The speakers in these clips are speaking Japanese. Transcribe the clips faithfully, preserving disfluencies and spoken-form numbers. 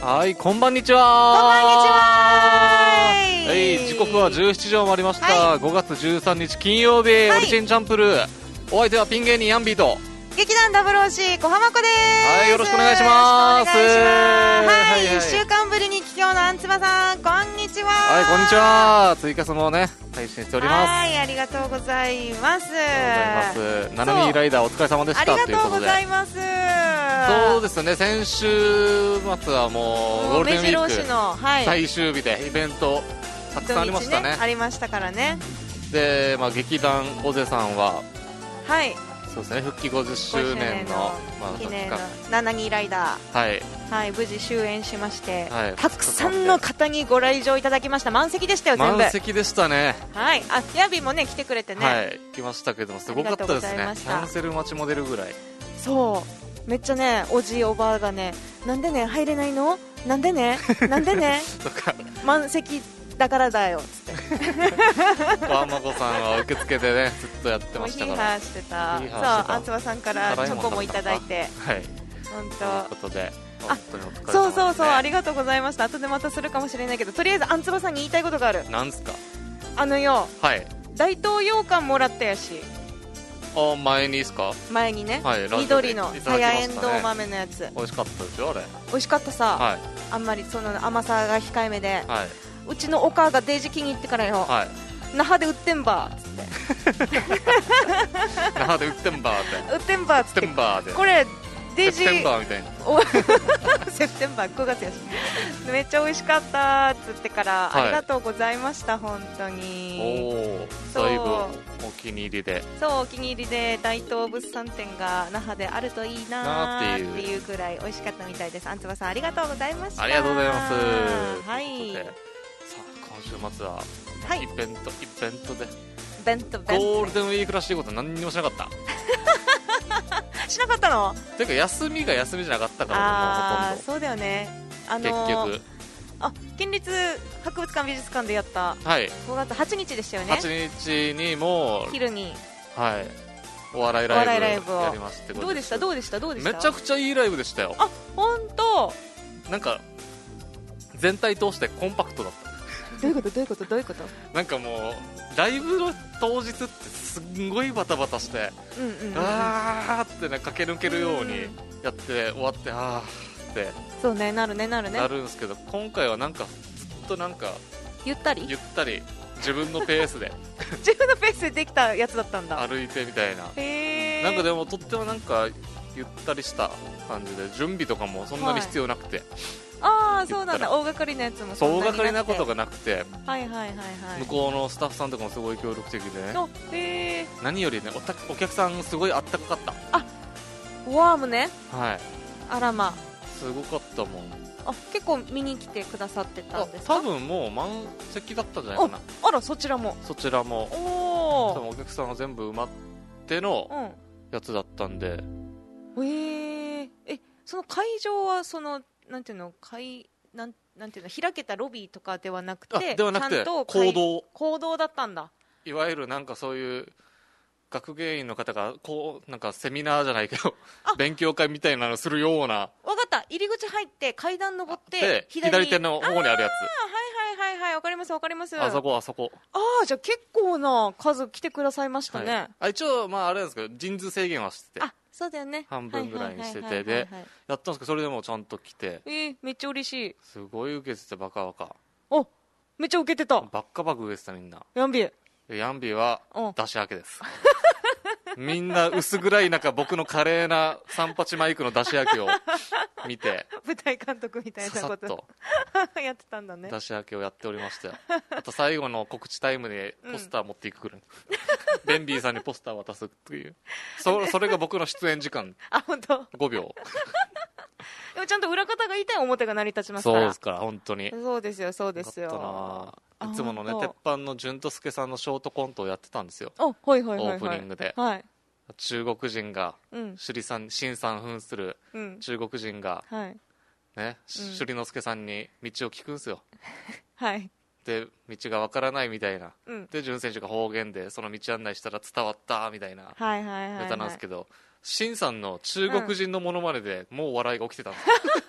はい、こんばんにちは。 こんばんにちは。 はい、時刻はじゅうしちじを回りました、はい、ごがつじゅうさんにち金曜日、はい、オリチンチャンプルー、お相手はピン芸人ヤンビーと劇団ダブルオーシー小浜子です。 はい、よろしくお願いします。 はい、はいはい、いっしゅうかんぶりに帰郷のあんつばさん、こんにちは。 はい、こんにちは。ツイキャスもね配信しております。 はい、ありがとうございます。 ありがとうございます。ナナミライダーお疲れ様でした。 ありがとうございます。 そうですね、先週末はもうゴールデンウィークの、はい、 最終日でイベントたくさんありました ね, ねありましたからね。 で、まあ、劇団オゼさんは、 はい、 そうですね、復帰ごじゅっしゅうねんの記念のナナニライダー、 はいはい、無事終演しまして、はい、たくさんんの方にご来場いただきました。満席でしたよ、全部満席でしたね。 はい、あ、ヤビもね来てくれてね、 はい、来ましたけどもすごかったですね。キャンセル待ちも出るぐらい。 そうめっちゃね、おじおばあがね、なんでね入れないの、なんでねなんでねとか満席だからだよっつって小浜子さんは受付でねずっとやってましたから、 ヒーハーしてた。そう、あんつばさんからチョコもいただいて、 はい、 本当ということで本当にお疲れ様ですね。 そうそうそう、ありがとうございました。後でまたするかもしれないけど、とりあえずあんつばさんに言いたいことがある。 なんですか。 あのよ、 はい、 大東洋館もらったやし。 あ、前にですか。 前にね、 はい、 緑のさやえんどう豆のやつ、 美味しかったですよ。あれ美味しかったさ、はい、あんまりその甘さが控えめで、はい、うちのお母がデージ気に入ってからよ、はい、那覇で売ってんばーっつって那覇で売ってんばーって売ってんばーっつって、これデージセプテンバーみたいなセプテンバーごがつやしめっちゃ美味しかったっつってから、はい、ありがとうございました。本当におお、だいぶお気に入りで、 そうお気に入りで、大東物産展が那覇であるといいなーっていうくらい美味しかったみたいです。あんつばさんありがとうございました。 ありがとうございます。 はい、 さあ今週末は、 はい、 イベントイベントでベントベントゴールデンウィークらしいこと何にもしなかったしなかったのていうか休みが休みじゃなかったから、 あもうほとんど。 そうだよね、あのー、結局あ県立博物館美術館でやった、はい、ごがつはちにちでしたよね。 はちにちにも昼に、 はい、お笑いライブをやりまして、 どうでしたどうでしたどうでした。 めちゃくちゃいいライブでしたよ。 あ、本当。 なんか全体通してコンパクトだった。 どういうことどういうことどういうこと。 なんかもうライブの当日ってすんごいバタバタして、うんうんうん、あーってね駆け抜けるようにやって終わって、あーってそうね、なるねなるねなるんですけど、今回はなんかずっとなんかゆったりゆったり自分のペースで自分のペースでできたやつだったんだ。 歩いてみたいな。 へー、 なんかでもとってもなんかゆったりした感じで、準備とかもそんなに必要なくて、はい、 ああそうなんだ、大掛かりなやつもそんなになくて、 大掛かりなことがなくて、 はいはいはいはい、 向こうのスタッフさんとかもすごい協力的でね、 へー、 何よりね お, お客さんすごいあったかかった。 あ、ワームね、 はい、 あらま、 すごかったもん。 あ、結構見に来てくださってたんですか。 多分もう満席だったんじゃないかな。 あ, あら、そちらもそちらもおお客さんが全部埋まってのやつだったんで、 うん、へー、え、その会場はそのなんていうの、会なんなんていうの、開けたロビーとかではなくて、 ではなくてちゃんと講堂講堂だったんだ。 いわゆるなんかそういう学芸員の方がこうなんかセミナーじゃないけど勉強会みたいなのするような。 わかった、入り口入って階段登って左, 左手の方にあるやつ。 あ、はいはいはいはい、わかりますわかります。 あそこあそこ。 ああ、じゃあ結構な数来てくださいましたね。はい、 あ、一応まああれなんですけど人数制限はしてて、 あ、そうだよね、 半分ぐらいにしててでやったんですけど、それでもちゃんと来て、 えー、めっちゃ嬉しい。 すごい受けててバカバカ。 お、めっちゃ受けてた。 バッカバカ受けてたみんな。 ヤンビーヤンビーは出し明けですみんな薄暗い中僕の華麗な三八マイクの出し明けを見て舞台監督みたいなことささっとやってたんだね。 出し明けをやっておりましたよ。あと最後の告知タイムでポスター持っていくくらい、うん、ベンビーさんにポスター渡すっていう そ, それが僕の出演時間。 あ、本当。 ごびょうでもちゃんと裏方がいて表が成り立ちますから。 そうですから本当にそうですよそうですよ。 いつものね鉄板の淳之介さんのショートコントをやってたんですよ。 お、はいはいはいはい、 オープニングで、 はい、 中国人が、うん、首里さん新さん扮する中国人が、うん、はいね、首里之介さんに道を聞くんですよはいで道がわからないみたいな、うん、で淳選手が方言でその道案内したら伝わったみたいなネタなんですけど、新さんの中国人のモノマネでもう笑いが起きてたんです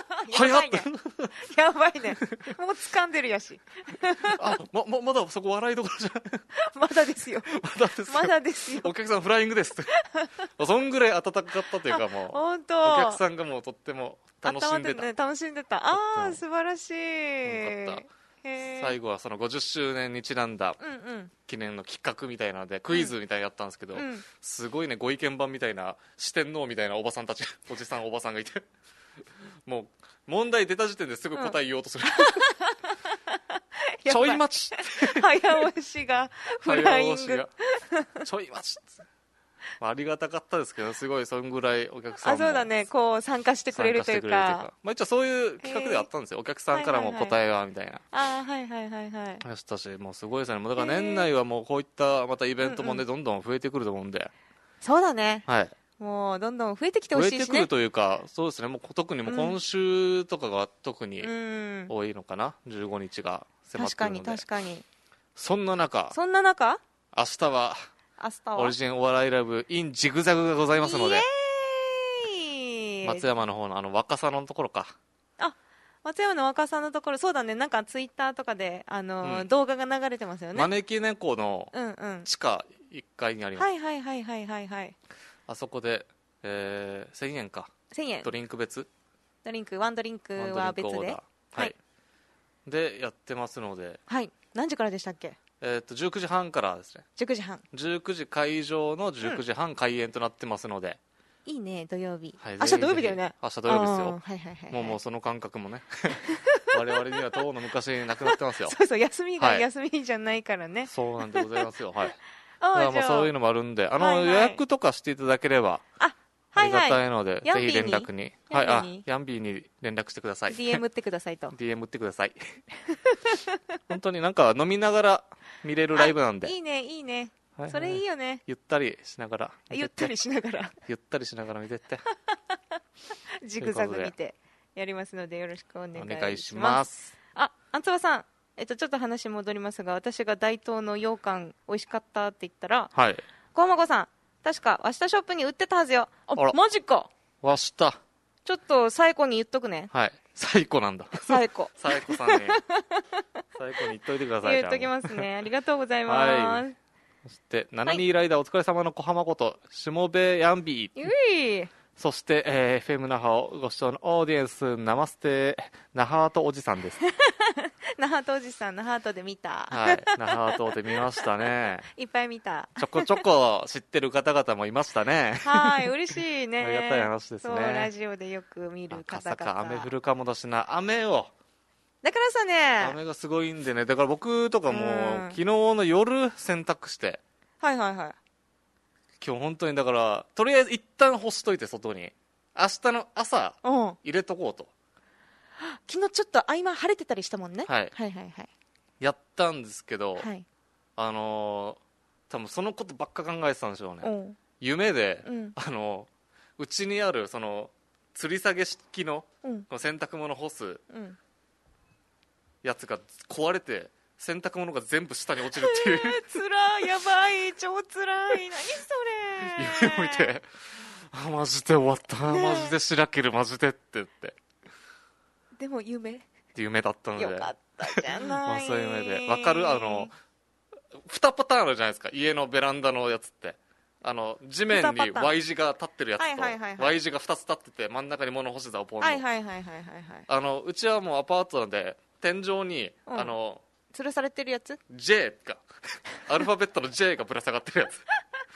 やばいねやばいねもう掴んでるやしあ、ま、ま, まだそこ笑いどころじゃまだですよまだですよまだですよお客さんフライングですそんぐらい温かかったというかもう本当お客さんがもうとっても楽しんでた、 ね、楽しんでたああ素晴らしいよかった。最後はそのごじゅっしゅうねんにちなんだ記念の企画みたいなのでクイズみたいなのやったんですけど、うんうん、すごいねご意見番みたいな四天王みたいなおばさんたちおじさんおばさんがいてもう問題出た時点ですぐ答え言おうとする、うん、ちょい待ち早押しがフライングがちょい待ちまあ、ありがたかったですけどすごいそんぐらいお客さんもあそうだねこう参加してくれるというか、かまあ、一応そういう企画であったんですよお客さんからも答えがみたいな、 あはいはいはいはいあしたしもうすごいですねもうだから年内はもうこういったまたイベントもね、うんうん、どんどん増えてくると思うんでそうだね、 はい、 もうどんどん増えてきてほしいしね増えてくるというかそうですねもう特にもう今週とかが特に多いのかな、うん、じゅうごにちが迫ってるので確かに確かにそんな中そんな中明日はオリジンお笑いライブ in ジグザグがございますので松山の方のあの若狭のところかあ松山の若狭のところそうだねなんかツイッターとかであの、うん、動画が流れてますよね招き猫の地下いっかいにあります、 うんうん、はいはいはいはいはいあそこで、えー、せんえんかせんえんドリンク別ドリンクワンドリンクは別ではい、はい、でやってますのではい何時からでしたっけえー、とじゅうくじはんからですねじゅうくじはんじゅうくじ会場のじゅうくじはん開演となってますので、 うん、いいね土曜日、 はい、 明日土曜日だよね明日土曜日ですよ、 はいはいはいはい、 もうもうその感覚もね我々にはとうの昔なくなってますよそうそう休みが休みじゃないからね、はい、 そうなんでございますよはいだからもうそういうのもあるんであの、はいはい、予約とかしていただければあありがたいので、はいはい、ぜひ連絡にはいあヤンビーに連絡してくださいディーエム ってくださいとディーエム ってください本当になんか飲みながら見れるライブなんでいいねいいね、はいはい、それいいよねゆったりしながらゆったりしながらゆったりしながら見てってジグザグ見てやりますのでよろしくお願いします。 お願いします。 あ、あんつばさん、えっとちょっと話戻りますが、私が大東の羊羹美味しかったって言ったら、 はい。 小浜子さん、確かわしたショップに売ってたはずよ。あ、あマジか。 わした。 ちょっとサイコに言っとくね。 はい。サイコなんだ。 サイコ。 サイコさんに。サイコに言っといてください。 言っときますね。ありがとうございます。はい、 そしてななにーライダーお疲れ様の小浜ことしもべやんびー。 うい。 そして、えー、エフエム 那覇をご視聴のオーディエンスナマステ那覇アートおじさんです。 那覇アートおじさん、那覇アートで見た。 はい、那覇アートで見ましたね。 いっぱい見た。 ちょこちょこ知ってる方々もいましたね。 はい、嬉しいね。 ありがたい話ですね。 そう、ラジオでよく見る方々。 赤坂雨降るかもだしな、雨を。 だからさね、 雨がすごいんでね、だから僕とかも、昨日の夜洗濯して、 はいはいはい。 今日本当にだからとりあえず一旦干しといて外に明日の朝入れとこうと、 うん、昨日ちょっと合間晴れてたりしたもんね、 はい、 はいはいはいやったんですけど、 はい、 あのー、多分そのことばっか考えてたんでしょうね、うん、夢で、うん、あのうちにあるその吊り下げ式の、うん、この洗濯物干すやつが壊れて洗濯物が全部下に落ちるっていうつらい、やばい、超つらい、何それ夢を見てあマジで終わった、ね、マジでしらけるマジでって言ってでも夢夢だったのでよかったじゃないまあそういう夢で分かるあのにパターンあるじゃないですか家のベランダのやつってあの地面に Y 字が立ってるやつと、はいはいはいはい、Y 字がふたつ立ってて真ん中に物干し座をポンの、 はいはいはいはいはい、 あのうちはもうアパートなんで天井に、うん、あの吊るされてるやつ J がアルファベットの J がぶら下がってるやつ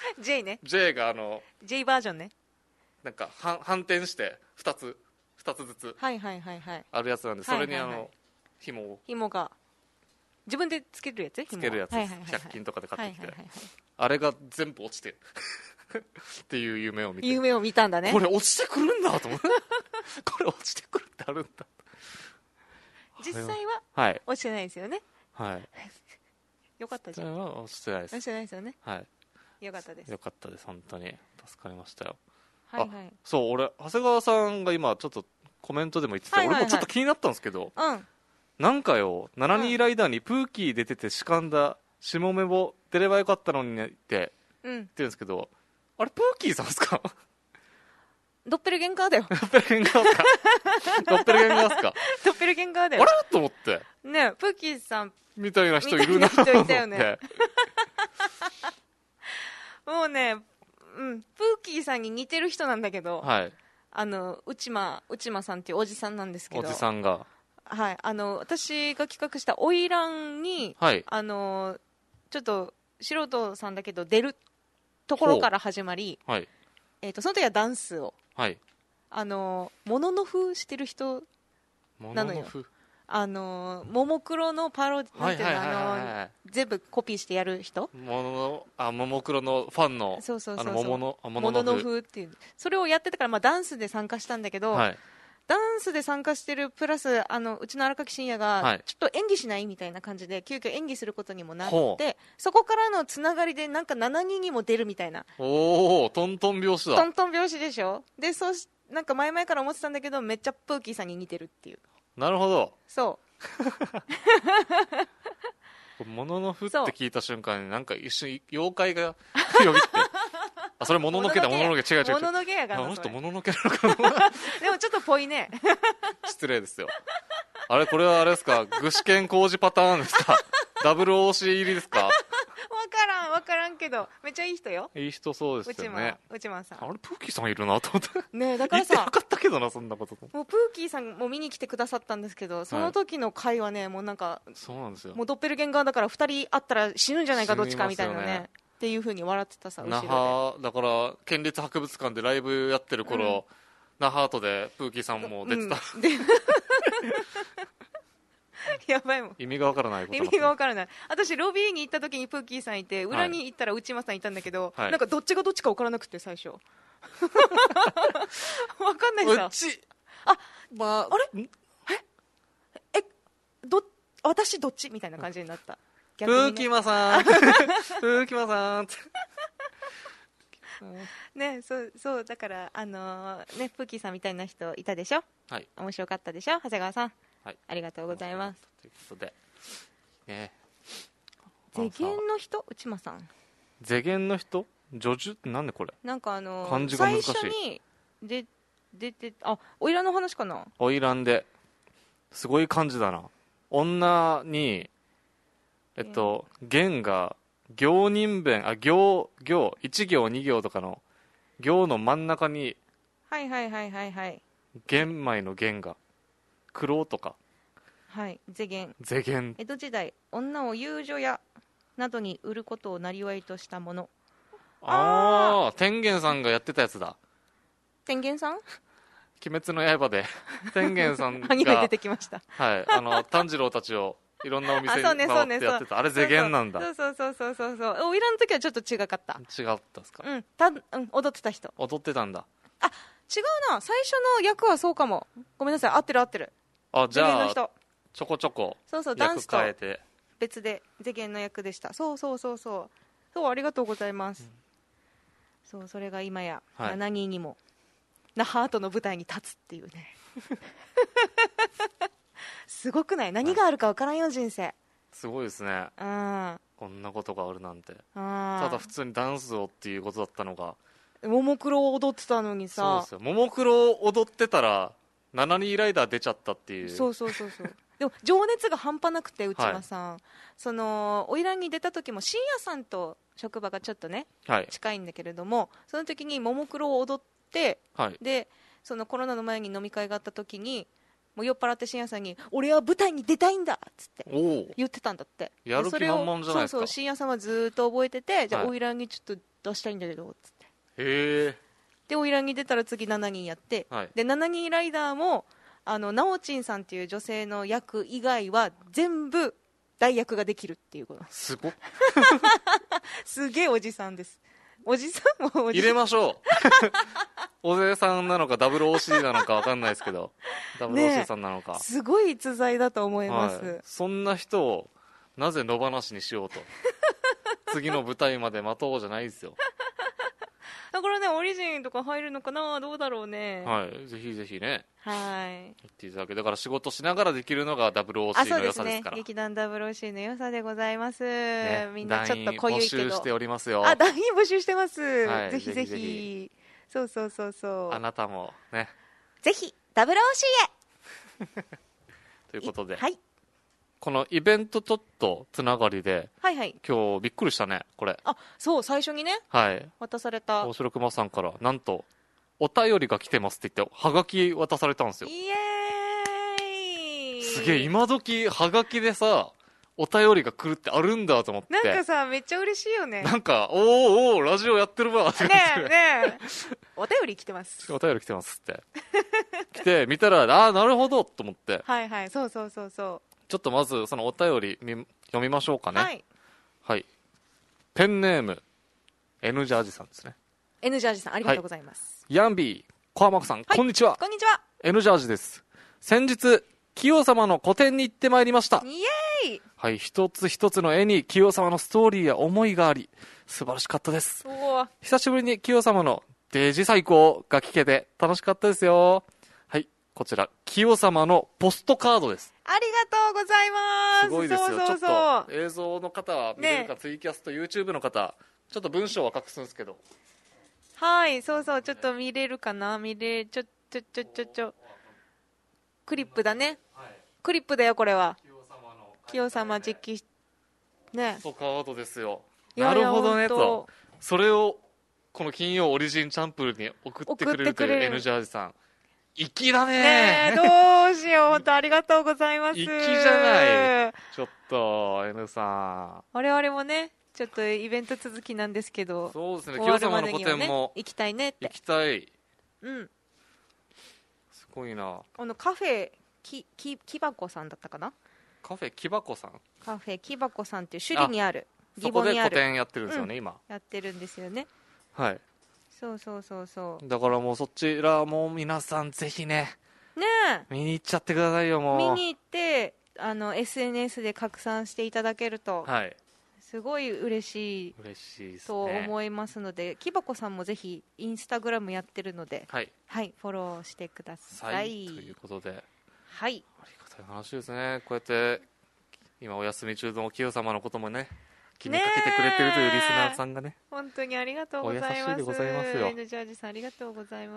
J ね J があの J バージョンねなんか反反転してふたつふたつずつはいはいはいはいあるやつなんで、それにあの、はいはいはい、紐を紐が自分でつけるやつつけるやつ、はいはいはいはい、ひゃく均とかで買ってきて、はいはいはいはい、あれが全部落ちてっていう夢を見て夢を見たんだねこれ落ちてくるんだと思ってこれ落ちてくるってあるんだ実際は落ちてないですよねはいよかったじゃん落ちてないです落ちてないですよねはいよかったですよかったです本当に助かりましたよはいはいそう俺長谷川さんが今ちょっとコメントでも言ってた、はいはいはい、俺もちょっと気になったんですけど、 うん、 なんかよななにーライダーにプーキー出ててしかんだしもめも出ればよかったのにって言ってるんですけど、うん、あれプーキーさんですかドッペルゲンガーだよ。 ドッペルゲンガーっすかドッペルゲンガーっすかドッペルゲンガーだよ。 あれと思って。 ねプーキーさんみたいな人いるなと思って。 みたいな人いたよね。もうね、うん、プーキーさんに似てる人なんだけど、はい、あの内間内間さんっていうおじさんなんですけど、 おじさんが、 はい、あの私が企画した花魁に、はい、あのちょっと素人さんだけど出るところから始まり、はい、えー、とその時はダンスを、はい、あのもののふしてる人なのよ。あのももクロのパロディ全部コピーしてやる人、 ものあももクロのファンのそうそうそうそう、 あのものもののふっていう、それをやってたから、まあ、ダンスで参加したんだけど、はい、ダンスで参加してるプラスあのうちの荒垣真也がちょっと演技しないみたいな感じで、はい、急遽演技することにもなって、そこからのつながりでなんかしちにんにも出るみたいな。 おお、トントン拍子だ。 トントン拍子でしょ。でそうしなんか前々から思ってたんだけど、めっちゃプーキーさんに似てるっていう。 なるほど。 そうもののふって聞いた瞬間になんか一瞬妖怪がよぎってあ、それもののけだ、もののけ、違う違う違う、 もののけやから、 あの人もののけなのかなでもちょっとぽいね失礼ですよ。あれ、これはあれですか、具志堅工事パターンですかダブル オーシー 入りですか。 分からん分からんけど、めっちゃいい人よ。 いい人そうですよね。 内間さん、 あれプーキーさんいるなと思ってね。だからさ、言ってなかったけどな、そんなこと。 もうプーキーさんも見に来てくださったんですけど、その時の会はね、もうなんか、 そうなんですよ、 もうドッペルゲンガーだからふたり会ったら死ぬんじゃないか、どっちかみたいなねっていう風に笑ってたさ、後ろで。 那覇だから県立博物館でライブやってる頃、うん、那覇後でプーキーさんも出てた、うん、でやばいもん、 意味がわからないこと、 意味がわからない。私ロビーに行った時にプーキーさんいて、裏に行ったら内間さんいたんだけど、はい、なんかどっちがどっちかわからなくて最初わかんないさ。 うちあ、まあ、あれええど私どっちみたいな感じになった。 プーキマさんプーキマさんね、そうそうだからあのー、ね、プーキーさんみたいな人いたでしょ。はい、面白かったでしょ、長谷川さん。はい、ありがとうございます。 ということで、ね、 世間の人、内間さん。 世間の人、女樹ってなんでこれ。 なんかあのー、 漢字が難しい。 最初にで出て、あ、花魁の話かな。 花魁ですごい漢字だな。女にえっと元が行人弁、あ行行一行二行とかの行の真ん中に、 はいはいはいはいはい。 玄米の玄が黒とか、 はい、世間。 世間。 江戸時代、女を遊女屋などに売ることを生業としたもの。 ああ、天元さんがやってたやつだ。 天元さん？ 鬼滅の刃で天元さんがアニメ出てきました。 はい、あの炭治郎たちをいろんなお店に回ってやってた。あれ世間なんだ。 そうそうそうそうそうそう。おいらの時はちょっと違かった。 違ったっすか。 うん、た、うん、踊ってた人。 踊ってたんだ。 あ、違うな。最初の役はそうかも。ごめんなさい。合ってる合ってる。 あ、じゃあちょこちょこそうそう、ダンスと別で世間の役でした。そうそうそうそう。そう、ありがとうございます。うん、そう、それが今や、はい、しちにんにも那覇アートの舞台に立つっていうね。すごくない？何があるか分からんよ、人生。 すごいですね。 うん、 こんなことがあるなんて。ただ普通にダンスをっていうことだったのが。 ももクロ踊ってたのにさ。 そうですよ。ももクロ踊ってたらしちにんライダー出ちゃったっていう。 そうそうそうそう。でも情熱が半端なくて、内間さん、はい、その花魁に出た時も深夜さんと職場がちょっとね、はい、近いんだけれども、その時にももクロを踊って、はい、でそのコロナの前に飲み会があった時にもう酔っ払って深夜さんに俺は舞台に出たいんだっつって言ってたんだって。 やる気満々じゃないですか。 そうそう、深夜さんはずっと覚えてて、じゃあ花魁にちょっと出したいんだけどっつって、 へえ。 で花魁に出たら次しちにんやって、はい、でしちにんライダーもあのなおちんさんっていう女性の役以外は全部代役ができるっていうこと。 すごっすげえおじさんです。おじさんもおじさん入れましょうおぜさんなのか ダブルオーシー なのか分かんないですけどダブルオーシー さんなのか、 すごい逸材だと思います、はい、 そんな人をなぜ野放しにしようと次の舞台まで待とうじゃないですよ。 だからね、オリジンとか入るのかな、どうだろうね。 はい、ぜひぜひね、 はい、 言っていただけ。だから仕事しながらできるのが ダブルオーシー の良さですから。 ね、劇団 ダブルオーシー の良さでございます、ね、みんなちょっと濃ゆいけど団員募集しておりますよ。 あ、団員募集してます、はい、ぜひぜひぜひそうそうそうそう。 あなたもね、 ぜひ ダブルオーシー へということで、 はい、 このイベントちょっとつながりで、 はいはい、 今日びっくりしたね、これ。 あ、そう、最初にね、 はい、 渡された大城熊さんからなんとお便りが来てますって言ってはがき渡されたんですよ。 イエーイ。 すげえ、今時はがきでさお便りが来るってあるんだと思って、 なんかさ、めっちゃ嬉しいよね。 なんかおーおーラジオやってるわってねえねえお便り来てますお便り来てますって来て見たら、ああなるほどと思って、 はいはい、そうそうそうそう、 ちょっとまずそのお便りみ読みましょうかね。はい、はい、ペンネーム N ジャージさんですね。 N ジャージさん、ありがとうございます。 はい、ヤンビー小浜子さん、はい、こんにちは。 こんにちは。 N ジャージです。先日清様の個展に行ってまいりました。 イエーイ。 はい、一つ一つの絵に清様のストーリーや思いがあり素晴らしかったです。 お久しぶりに清様のデジ最高が聞けて楽しかったですよ。はい、こちら清様のポストカードです。 ありがとうございます。 すごいですよ。そうそうそう、ちょっと映像の方は見れるか、ね、ツイキャスと YouTube の方ちょっと文章は隠すんですけど、 はい、そうそう、ちょっと見れるかな、見れちょちょちょちょちょクリップだね、はい、クリップだよこれは。清様直筆ね、 ポストカードですよ。なるほどねと、それをこの金曜オリジンチャンプルに送ってくれるという N ジャージさん、粋だね。 ねえ、どうしよう、本当ありがとうございます。 粋じゃない。ちょっと N さん、 我々もねちょっとイベント続きなんですけど、 そうですね、清様の個展も行きたいねって。 行きたい。 うん、 すごいな。 あのカフェきき木箱さんだったかな、 カフェ木箱さん、 カフェ木箱さんっていう首里にある、 そこで個展やってるんですよね、うん、今やってるんですよね。 はい、 そうそうそうそう、 だからもうそちらも皆さんぜひねねえ見に行っちゃってくださいよ。もう見に行ってあの エスエヌエス で拡散していただけると、 はい、 すごい嬉しい嬉しいですねと思いますので、木箱さんもぜひインスタグラムやってるので、 はい、 はい、フォローしてください、 はい、ということで、 はい、 ありがたい話ですね。こうやって今お休み中の清様のこともね気にかけてくれてるというリスナーさんがね、 本当にありがとうございます。お優しいでございますよ。 N ジャージさんありがとうございます。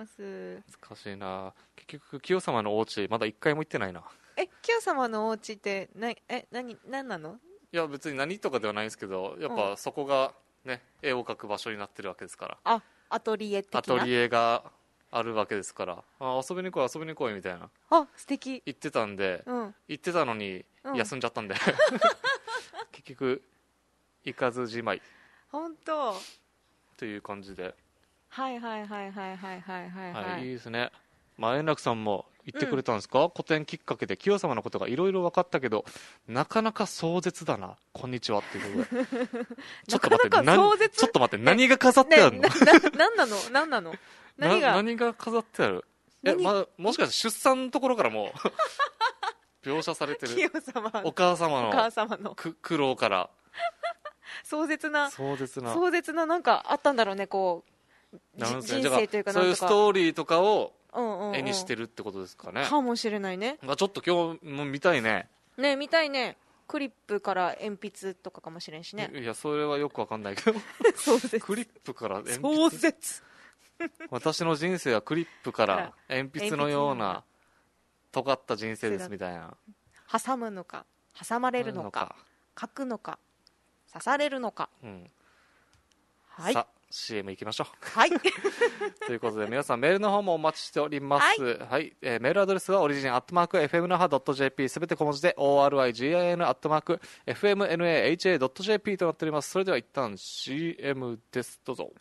難しいな。結局清様のお家まだ一回も行ってないな。 え、清様のお家ってなえ何何なの？ いや別に何とかではないんですけど、やっぱそこがね、うん、絵を描く場所になってるわけですから。 あ、アトリエ的な。 アトリエがあるわけですから、あ、遊びに来い遊びに来いみたいな、 あ、素敵、 言ってたんで、うん、言ってたのに休んじゃったんで、うん、結局行かずじまい本当という感じで、 はいはいはいはいはいはいはい、 はい、いいですね。まあ円楽さんも言ってくれたんですか、うん、個展きっかけで清様のことがいろいろ分かったけどなかなか壮絶だな、こんにちはっていうことでちょっと待って、なかなか壮絶、ちょっと待って、何が飾ってあるの、ねね、な, な, なんなの何なの何 が, 何が飾ってある、え、ま、もしかして出産のところからも描写されてる清様お母様のお母様の苦労から壮絶な壮絶な壮絶ななんかあったんだろうね、こう人生というか、 そういうストーリーとかを絵にしてるってことですかね、 かもしれないね。 ちょっと今日も見たいね。 ね、見たいね。クリップから鉛筆とかかもしれんしね。 いやそれはよくわかんないけど壮絶クリップから鉛筆、 壮絶私の人生はクリップから鉛筆のような尖った人生ですみたいな。 挟むのか挟まれるのか書くのか刺されるのか、うん、はい、さあ シーエム 行きましょう。 はいということで皆さんメールの方もお待ちしております。はい、はい、えー、メールアドレスはオリジンアットマーク エフエムナハドットジェーピー すべて小文字で オーアールアイジーアイエヌ アットマーク エフエムエヌエーエイチエー ドット ジェーピー となっております。それでは一旦 シーエム です。どうぞ。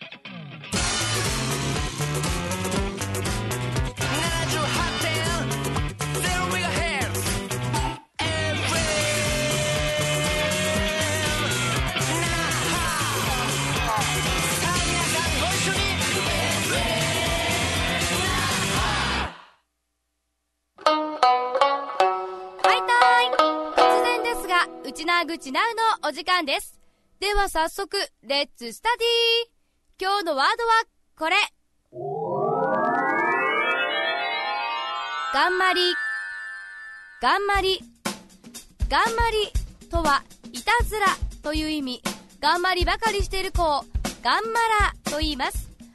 ウチナーグチナウのお時間です。では早速レッツスタディー。今日のワードはこれ。頑張り。頑張り。頑張りとはいたずらという意味。頑張りばかりしている子を頑張らと言います。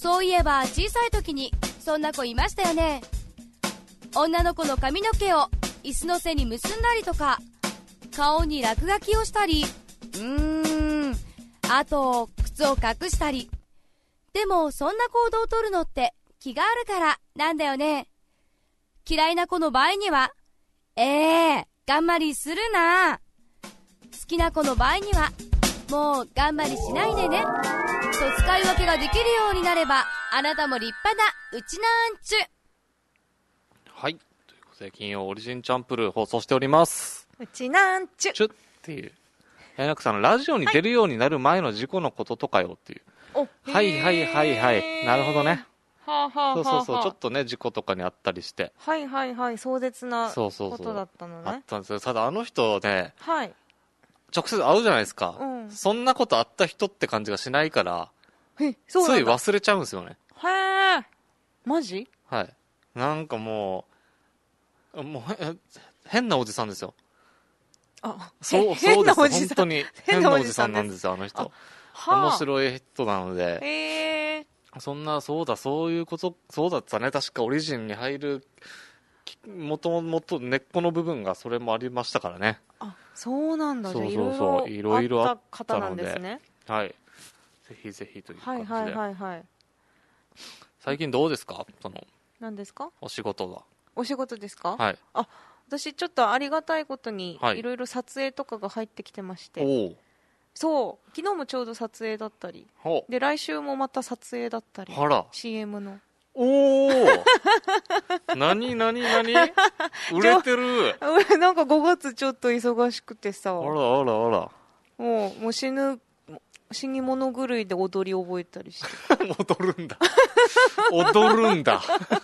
そういえば小さい時にそんな子いましたよね。女の子の髪の毛を椅子の背に結んだりとか、顔に落書きをしたり、うーんあと靴を隠したり。でもそんな行動をとるのって気があるからなんだよね。嫌いな子の場合には、えー頑張りするな。好きな子の場合には、もう頑張りしないでねと使い分けができるようになれば、あなたも立派なうちなんちゅ。 はい、ということで金曜オリジンチャンプルー放送しております。 うちなんちゅちゅっていう、えなんかさ、ラジオに出るようになる前の事故のこととかよっていう、はい、はいはいはいはいなるほどね。はあはあはあ、そうそうそう、ちょっとね事故とかにあったりして、 はいはいはい、壮絶なことだったのね。 あったんですよ。ただあの人ね、 はい、 直接会うじゃないですか、うん、そんなことあった人って感じがしないから、えそうなんだ、つい忘れちゃうんですよね。 へえ、マジ？ はい、なんかもうもう変なおじさんですよ。 あ、 そうそうです、本当に変なおじさんなんですよ、あの人。面白い人なので、 へえ、 そんな、そうだ、そういうこと、そうだったね。確かオリジンに入る、もともと根っこの部分がそれもありましたからね。 あ、そうなんだ。 そうそうそう、いろいろあったので、 ね、 はい。ぜひぜひという感じで。 はいはいはいはい。 最近どうですか？その、 何ですか？ お仕事は。 お仕事ですか？ はい。 あ、私ちょっとありがたいことに、いろいろ撮影とかが入ってきてまして。はい、おー。そう、昨日もちょうど撮影だったりで、来週もまた撮影だったり、 シーエム の。 おお何何何売れてるなんかごがつちょっと忙しくてさ、あらあらあら、もうもう死ぬ死に物狂いで踊り覚えたりして踊るんだ踊るんだ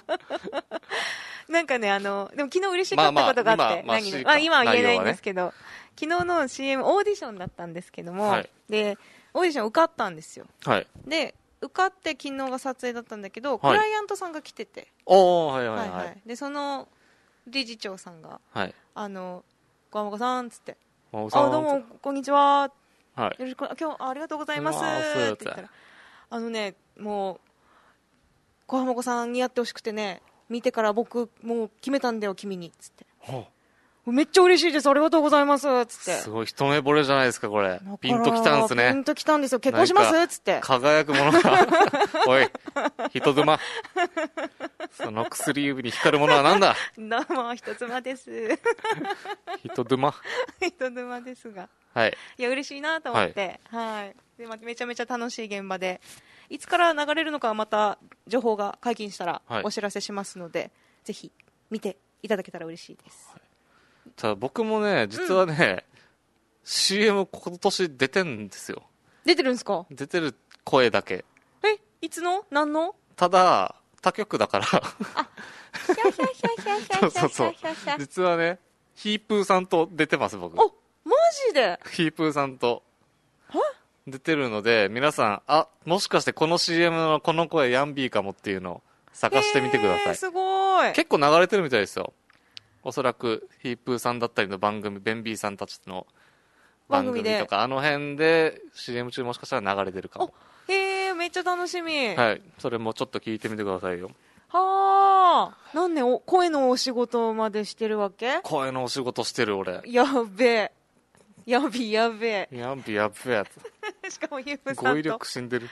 なんかね、あのでも昨日嬉しかったことがあって、まあまあ、今, まあ、今は言えないんですけど、ね、昨日の シーエム オーディションだったんですけども、はい、でオーディション受かったんですよ、はい、で受かって昨日が撮影だったんだけど、はい、クライアントさんが来てて、おー、はいはいはい、はいはい、でその理事長さんが、はい、あの小浜子さんっつって、あ、どうもこんにちは、はい、よろしく今日ありがとうございますって言ったら、あのね、もう小浜子さんにやってほしくてね、見てから僕もう決めたんだよ君にっつって、めっちゃ嬉しいです、ありがとうございますっつって、 すごい一目惚れじゃないですかこれ。ピンときたんですね。 ピンときたんですよ。結婚しますっつって、 輝くものがおい人妻その薬指に光るものは何だ。 どうも人妻です人妻人妻ですが、 はい、 いや嬉しいなと思って、はい、はい、でめちゃめちゃ楽しい現場で、いつから流れるのかはまた情報が解禁したらお知らせしますので、はい、ぜひ見ていただけたら嬉しいです、はい。 ただ僕もね実はね、うん、シーエム 今年出てんですよ。 出てるんですか？ 出てる、声だけ。 え、いつの？何の？ ただ他局だからあそうそうそう、実はねヒープーさんと出てます僕。 お、マジで？ ヒープーさんと出てるので、皆さん、あ、もしかしてこの シーエム のこの声ヤンビーかもっていうのを探してみてください。 すごい。 結構流れてるみたいですよ。おそらくヒープーさんだったりの番組、ベンビーさんたちの番組とか、あの辺で シーエム 中もしかしたら流れてるかも。 へえ、めっちゃ楽しみ。 はい、それもちょっと聞いてみてくださいよ。 はあ、なんでお声のお仕事までしてるわけ？ 声のお仕事してる俺。 やべえ、やびやべえ、やびやべえやつしかもヒープさんと語彙力死んでる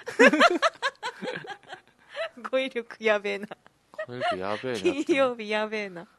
語彙力やべえな、 語彙力やべえな、 金曜日やべえな、 はい、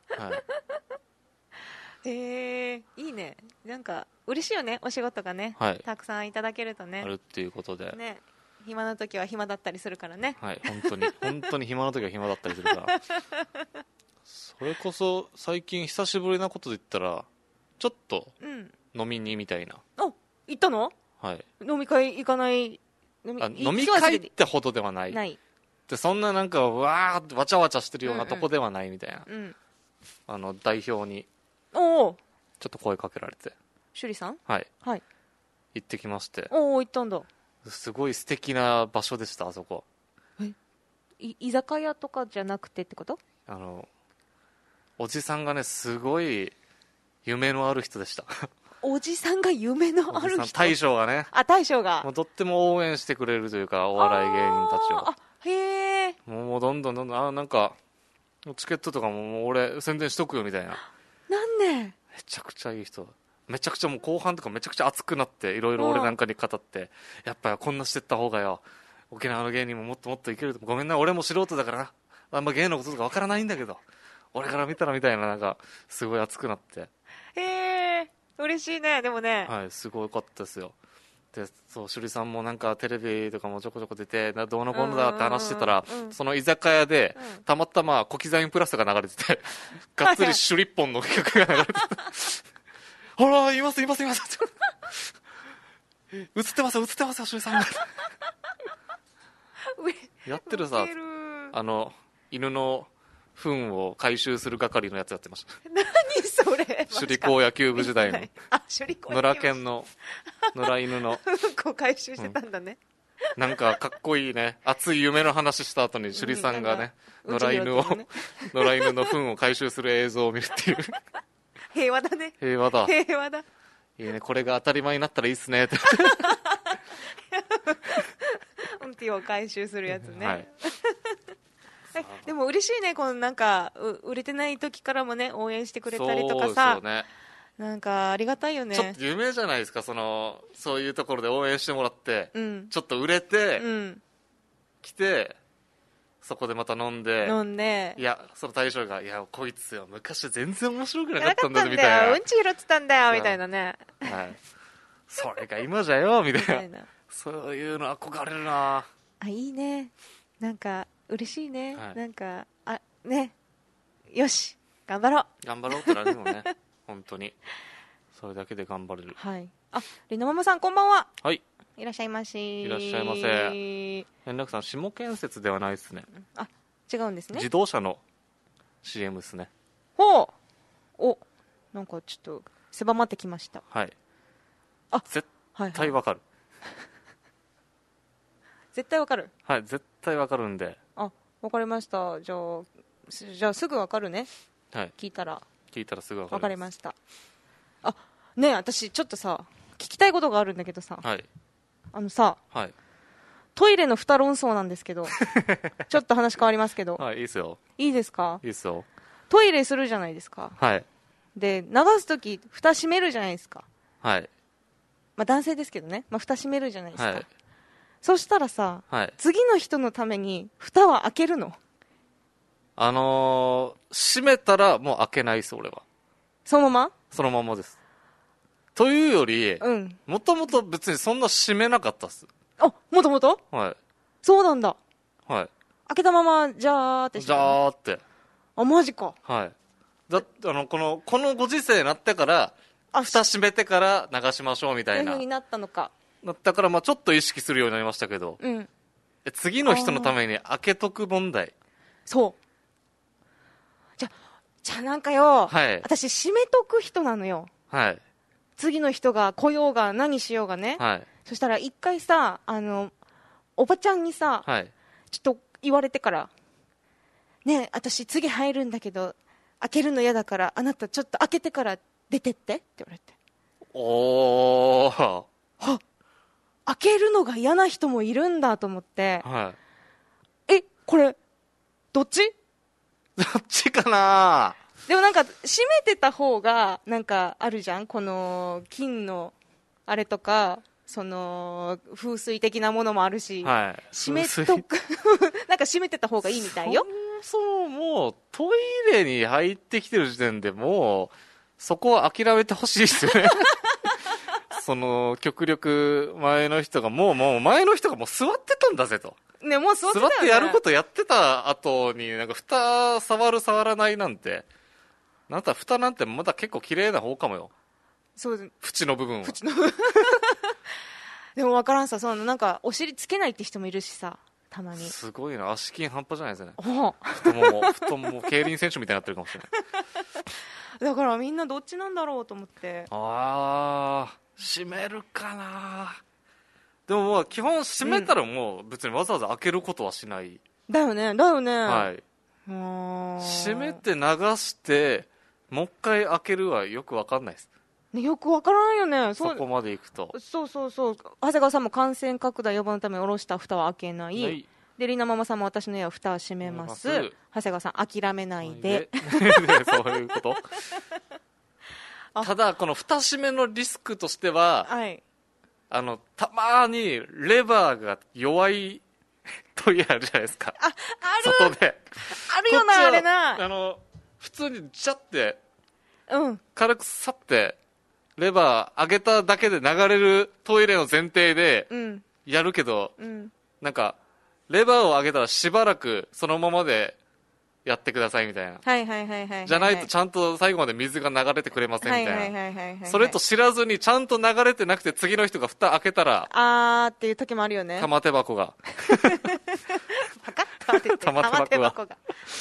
へえ、いいね。なんか嬉しいよね、お仕事がね、はい、たくさんいただけるとね、 あるっていうことでね、暇な時は暇だったりするからね。 はい、本当に本当に暇な時は暇だったりするからそれこそ最近久しぶりなことで言ったらちょっと飲みにみたいな、 うん、あ、行ったの？はい、飲み会行かない？ 飲み、あ、飲み会ってほどではない、 ないで、そんななんかわーわちゃわちゃしてるようなとこではないみたいな、うんうん、あの代表におちょっと声かけられて、 趣里さん、 はい、 はい、 行ってきまして、 おお、行ったんだ。 すごい素敵な場所でした。あそこ、 え、い居酒屋とかじゃなくてってこと？ あのおじさんがねすごい夢のある人でしたおおじさんが夢のある人、 大将がね、 あ、大将がもうとっても応援してくれるというか、お笑い芸人たちを。 あへえ。 もうどんどんどんどん、あ、なんかチケットとかももう俺宣伝しとくよみたいな。 なんでめちゃくちゃいい人、めちゃくちゃもう後半とかめちゃくちゃ熱くなって、いろいろ俺なんかに語って、やっぱりこんなしてった方がよ、沖縄の芸人ももっともっといけると、ごめんな俺も素人だからな、あんま芸のこととかわからないんだけど、俺から見たらみたいな、なんかすごい熱くなって、 へえ、嬉しいね。でもね、 はい、すごい良かったですよ。で、そう、趣里さんもなんかテレビとかもちょこちょこ出て、どうのこうのだって話してたら、うんうんうん、その居酒屋で、うん、たまたま小刻みプラスが流れてて、がっつりシュリッポンの企画が流れててほら、いますいますいます映ってますよ映ってますよ、趣里さんがやってるさ、あの犬の糞を回収する係のやつやってました。 何それ首里高野球部時代のあ、首里高野良犬の野良犬のこう回収してたんだね、 うん、なんかかっこいいね、熱い夢の話した後に首里さんがね、うん、野良犬を、ね、野良犬の糞を回収する映像を見るっていう平和だね、 平和だ、 平和だ、 いいね、これが当たり前になったらいいっすねってうんてを回収するやつね、 はいでも嬉しいね、このなんか売れてない時からもね応援してくれたりとかさ、そうですよね、なんかありがたいよね。 ちょっと夢じゃないですか、そのそういうところで応援してもらって、 うん、 ちょっと売れて、 うん、 来てそこでまた飲んで飲んで、 いやその大将が、いやこいつよ昔全然面白くなかったんだみたいな、 うんち拾ってたんだよみたいなね、 はい、それが今じゃよみたいなそういうの憧れるなあ。いいね、なんか嬉しいね、 はい、 なんかあね、よし頑張ろう頑張ろうってなるのね本当にそれだけで頑張れる。 はい。あ、りのママさんこんばんは。 はい、 いらっしゃいまし。 いらっしゃいませ。連絡さん、下建設ではないですね。 あ、違うんですね。 自動車の シーエム ですね。 ほう、お、なんかちょっと狭まってきました。 はい。 あ、 絶対わかる、はいはい、 絶対わかる。 はい、絶対わかるんで。 あ、わかりました。じゃあじゃあすぐわかるね。 はい。 聞いたら聞いたらすぐわかる。 わかりました。あ、ねえ、私ちょっとさ聞きたいことがあるんだけどさ、 はい、 あのさ、 はい、 トイレの蓋論争なんですけどちょっと話変わりますけど、 はい、いいですよ。 いいですか？ いいですよ。 トイレするじゃないですか。 はい。 で流すとき蓋閉めるじゃないですか。 はい。 まあ男性ですけどね、まあ、蓋閉めるじゃないですか、 はい、 そしたらさ、 はい、 次の人のために蓋は開けるの？ あのー、閉めたらもう開けないです、俺は。 そのまま？ そのままです。というより、 うん、 もともと別にそんな閉めなかったっす。 あ、もともと？ はい。 そうなんだ。 はい。 開けたまま、じゃーってしてじゃーって。 あ、マジか。 はい。だあの、この、このご時世になってから、蓋閉めてから流しましょうみたいな。 そういう風になったのか。 だったから、まあちょっと意識するようになりましたけど、 うん。 え次の人のために開けとく問題。 そう。じゃ、じゃあなんかよ、 はい。 私閉めとく人なのよ。 はい。 次の人が来ようが何しようがね。 はい。 そしたら一回さ、あの、おばちゃんにさ、 はい。 ちょっと言われてから、ねえ、私次入るんだけど、開けるの嫌だから、あなたちょっと開けてから出てってって言われて。 おー。 は、開けるのが嫌な人もいるんだと思って、 はい。え、これ、どっち？ どっちかな？ でもなんか、閉めてた方が、なんかあるじゃん？この、金の、あれとか、その、風水的なものもあるし、 はい。 閉めとく、なんか閉めてた方がいいみたいよ。 そもそももう、トイレに入ってきてる時点でもう、そこは諦めてほしいですよね。その、極力前の人が、もうもう前の人がもう座ってたんだぜと。 ね、もう座ってたよね。 座ってやることやってた後に、なんか蓋触る触らないなんて、なんたら蓋なんてまだ結構綺麗な方かもよ。 そうです。 縁の部分は。 縁の部分。でも分からんさ、そのなんかお尻つけないって人もいるしさ、たまに。 すごいな、足筋半端じゃないですね。 お太もも、太もも、競輪選手みたいになってるかもしれない。 だからみんなどっちなんだろうと思って。 あー、閉めるかな。でももう基本閉めたらもう別にわざわざ開けることはしない。うん、 だよね、だよね。 はい。閉めて流して、もう一回開けるはよくわかんないです。 ね、よくわからんよね。 そこまで行くと。 そうそうそう。長谷川さんも感染拡大予防のために下ろした蓋は開けない。はい、で、りなママさんも私の家は蓋は閉めます。長谷川さん、諦めないで。 そういうことただ、この蓋閉めのリスクとしては、はい、あの、たまーにレバーが弱いトイレあるじゃないですか。 あ、ある外で。 あるよな、あれな。 あの、普通にジャって、 うん、 軽くさって、レバー上げただけで流れるトイレの前提でやるけど、うん、なんかレバーを上げたらしばらくそのままでやってくださいみたいな、 はいはいはいはい、 じゃないとちゃんと最後まで水が流れてくれませんみたいな、それと知らずにちゃんと流れてなくて次の人が蓋開けたらあーっていう時もあるよね。 玉手箱がパカッと当てて玉手箱が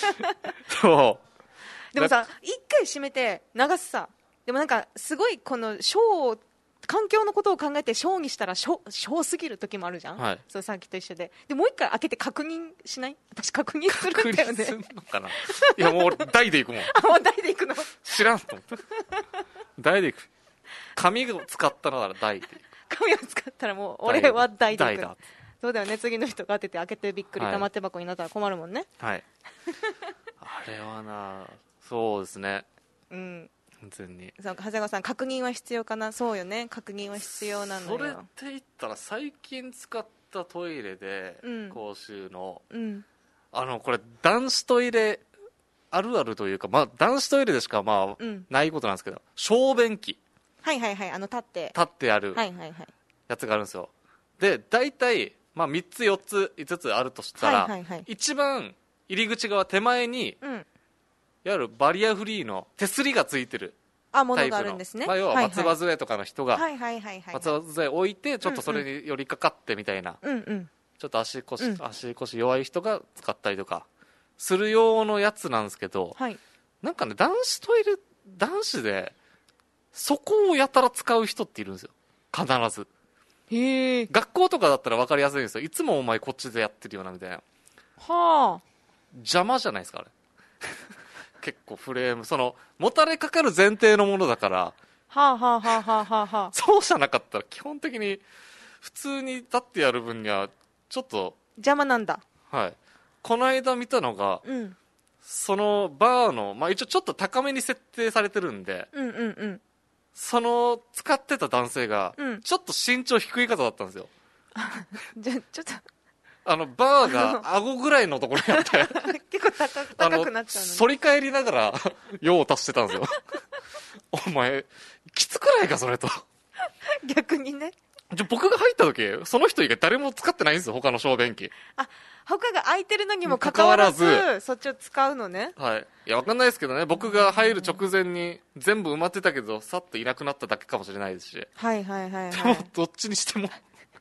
そうでもさ、一回閉めて流すさ、でもなんかすごいこの小環境のことを考えて小にしたら小小すぎる時もあるじゃん、はい、そうさっきと一緒で。でもう一回開けて確認しない？私確認するんだよね。 確認するのかな。いやもう俺台で行くもん。 あ、もう台で行くの。 知らんと思って台で行く。紙を使ったのなら台で行く。 紙を使ったらもう俺は台で行く。だそうだよね。次の人が当てて開けてびっくり玉手箱になったら困るもんね。 はいあれはな、そうですね、うん、完全に。 そう、長谷川さん確認は必要かな。そうよね、確認は必要なのよ。 それって言ったら最近使ったトイレで、うん、公衆の、うん、あのこれ男子トイレあるあるというか、まあ、男子トイレでしかまあ、うん、ないことなんですけど、小便器、 はいはいはい、あの立って立ってあるやつがあるんですよ。で大体、まあ、みっつよっついつつあるとしたら、はいはいはい、一番入り口側手前に、うん、いわゆるバリアフリーの手すりがついてるタイプの、 あ、ものがあるんですね。 まあ、要は松葉杖とかの人が松葉杖置いてちょっとそれに寄りかかってみたいな、うんうん、ちょっと足腰、うん、足腰弱い人が使ったりとかする用のやつなんですけど、はい、なんかね、男子トイレ男子でそこをやたら使う人っているんですよ、必ず。 へー。 学校とかだったら分かりやすいんですよ。いつもお前こっちでやってるよなみたいな。 はあ、 邪魔じゃないですかあれ結構フレーム、そのもたれかかる前提のものだから、はあはあはあはあはあ、 そうじゃなかったら基本的に普通に立ってやる分にはちょっと邪魔なんだ。 はい。この間見たのが、うん、そのバーの、まあ、一応ちょっと高めに設定されてるんで、うんうんうん、その使ってた男性が、うん、ちょっと身長低い方だったんですよじゃちょっとあのバーが顎ぐらいのところにあって結構 高, 高くなっちゃうのに反り返りながら用を足してたんですよお前きつくないかそれと逆にね。 じゃ僕が入った時その人以外誰も使ってないんですよ、他の小便器。 あ、他が空いてるのにもかかわらずそっちを使うのね。 はい。いや、わかんないですけどね、僕が入る直前に全部埋まってたけどさっといなくなっただけかもしれないですし、 はいはいはい、はい、 でもどっちにしても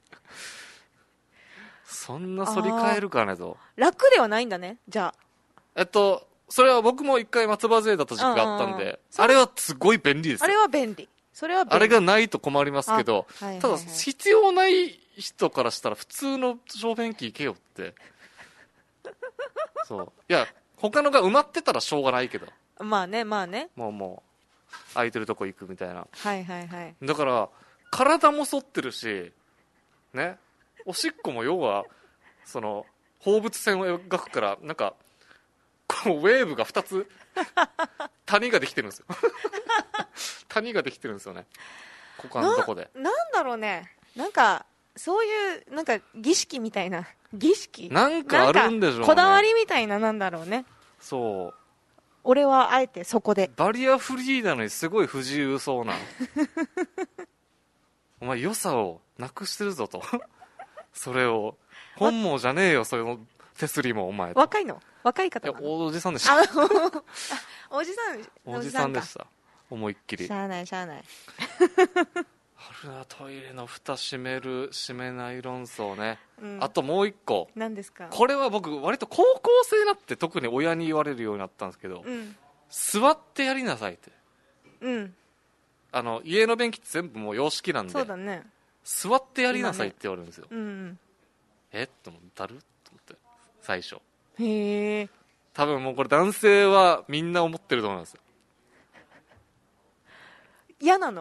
そんな反り返るかねと。 楽ではないんだね、じゃあ。 えっとそれは僕も一回松葉杖だった時期があったんで、あれはすごい便利ですよ。 あれは便利。それは便利。 あれがないと困りますけど、はいはいはい、ただ必要ない人からしたら普通の小便器行けよってそういや他のが埋まってたらしょうがないけど、 まあねまあね、 もうもう空いてるとこ行くみたいな。 はいはいはい。 だから体も反ってるしね、おしっこも要はその放物線を描くからなんかこうウェーブがふたつ谷ができてるんですよ谷ができてるんですよね、股間のとこで。 な, なんだろうね、なんかそういうなんか儀式みたいな儀式なんかあるんでしょうね、 こだわりみたいな、なんだろうね。 そう、 俺はあえてそこでバリアフリーなのにすごい不自由そうなお前良さをなくしてるぞとそれを本望じゃねえよ、その手すりもお前。 若いの若い方なの。 いやおじさんでしたおじさんおじさんでした、思いっきり。 しゃあないしゃあないあるな、トイレの蓋閉める閉めない論争ね、うん、あともう一個。 何ですか。 これは僕割と高校生になって特に親に言われるようになったんですけど、うん、座ってやりなさいって、うん、あの家の便器って全部もう洋式なんで、 そうだね、 座ってやりなさいって言われるんですよ、 ね、うん、 えっとだると思って最初。 へえ。 多分もうこれ男性はみんな思ってると思いますよ。 嫌なの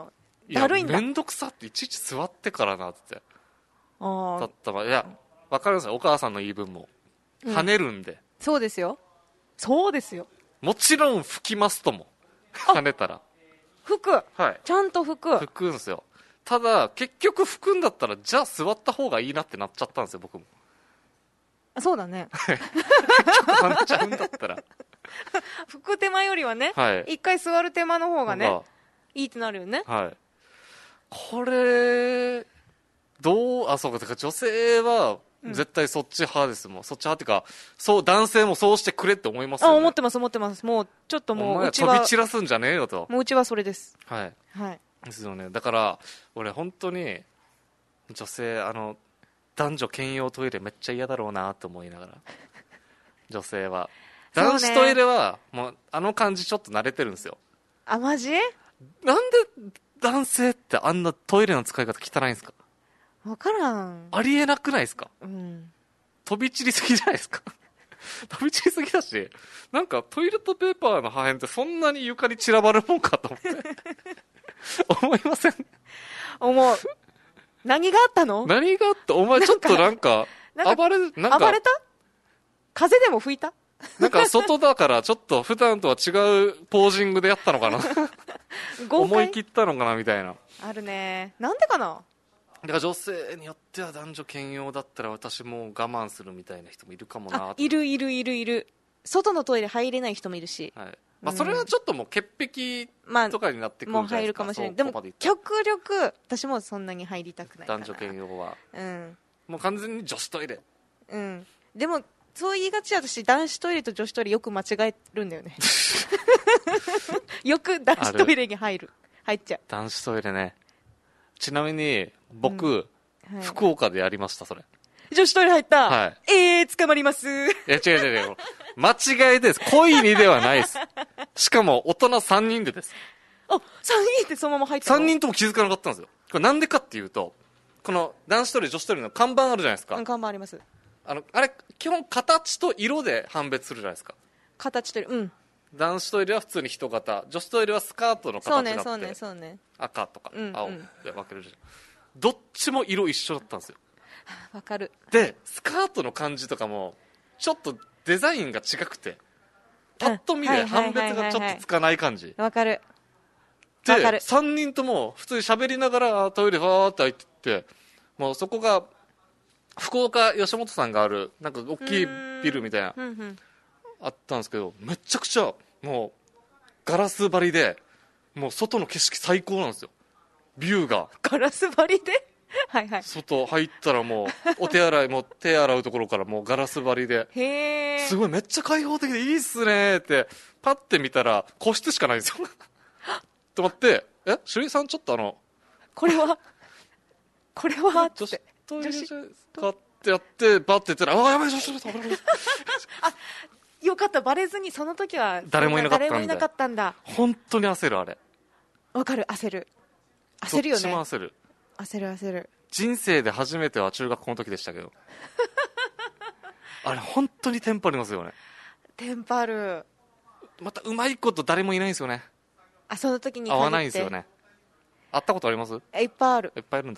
だるいんだ。 めんどくさっていちいち座ってからなってあだったわ。いやわかるんですよ、お母さんの言い分も、うん、跳ねるんで。 そうですよそうですよ、 もちろん拭きますとも跳ねたら拭く、 はい、 ちゃんと拭く拭くんですよ。ただ結局拭くんだったらじゃあ座った方がいいなってなっちゃったんですよ僕も。 そうだね結局跳ねちゃうんだったら拭く手間よりはね、はい、一回座る手間の方がねいいってなるよね。 はい、これどう、あ、そうか、だから女性は絶対そっち派ですもん、うん、そっち派っていうか、そう男性もそうしてくれって思いますよね。 あ、思ってます思ってます。もうちょっともううちは飛び散らすんじゃねえよと。 もううちはそれです。 はい、 はい、 ですよね。だから俺本当に女性、あの男女兼用トイレめっちゃ嫌だろうなと思いながら女性は男子トイレはもうあの感じちょっと慣れてるんですよ。 あ、マジ？ なんで男性ってあんなトイレの使い方汚いんですか？ 分からん。 ありえなくないですか？ うん、 飛び散りすぎじゃないですか飛び散りすぎだし、なんかトイレットペーパーの破片ってそんなに床に散らばるもんかと思って思いません？ 思う。何があったの？ 何があった？お前ちょっとなんか暴れ、なんか暴れた？風でも吹いた？ なんか外だからちょっと普段とは違うポージングでやったのかな思い切ったのかなみたいな。 あるね。なんでかな。 だから女性によっては男女兼用だったら私も我慢するみたいな人もいるかもな。 いるいるいるいる。外のトイレ入れない人もいるし、 はい、まあ、それはちょっともう潔癖とかになってくるんじゃないですか。 まあ、もう入るかもしれない。でも極力私もそんなに入りたくないかな。 男女兼用は、 うん、 もう完全に女子トイレ。 うん、でもそう言いがち。私男子トイレと女子トイレよく間違えるんだよねよく男子トイレに入る入っちゃう。 男子トイレね。ちなみに僕、うんはい、福岡でやりましたそれ。 女子トイレ入った、 はい、 えー捕まります。いや違う違う違う間違いです。恋にではないです。しかも大人さんにんでです。 あ、さんにんってそのまま入ったの？ さんにんとも気づかなかったんですよ。これなんでかっていうと、この男子トイレ女子トイレの看板あるじゃないですか。 うん、看板あります。 あのあれ基本形と色で判別するじゃないですか。 形と色、うん。 男子トイレは普通に人型、女子トイレはスカートの形になって、 そうねそうねそうね、 赤とか青で分けるじゃん、うんうん、どっちも色一緒だったんですよ。 わかる。 でスカートの感じとかもちょっとデザインが違くて、パッと見で判別がちょっとつかない感じ。 わかる。 でさんにんとも普通に喋りながらトイレファーって入ってって、もうそこが福岡吉本さんがあるなんか大きいビルみたいな、うんうん、あったんですけど、めちゃくちゃもうガラス張りで、もう外の景色最高なんですよ。ビューがガラス張りではいはい、 外入ったらもうお手洗いも手洗うところからもうガラス張りで、 へー、 すごいめっちゃ開放的でいいっすねってパッて見たら個室しかないんですよと思って、え、趣里さんちょっとあのこれはこれは女子トイレじゃないですかってやってバッて言ったら、ああやばい、女子トイレだあ、よかった、バレずに。その時は誰もいなかったんだ。 誰もいなかったんだ。 本当に焦る。あれわかる。焦る焦るよね。 どっちも焦る焦る焦る。 人生で初めては中学校の時でしたけどあれ本当にテンパりますよね。 テンパる。 またうまいこと誰もいないんですよね。 あ、その時に合わないんですよね。会ったことあります？ いっぱいある。 いっぱいいるんだ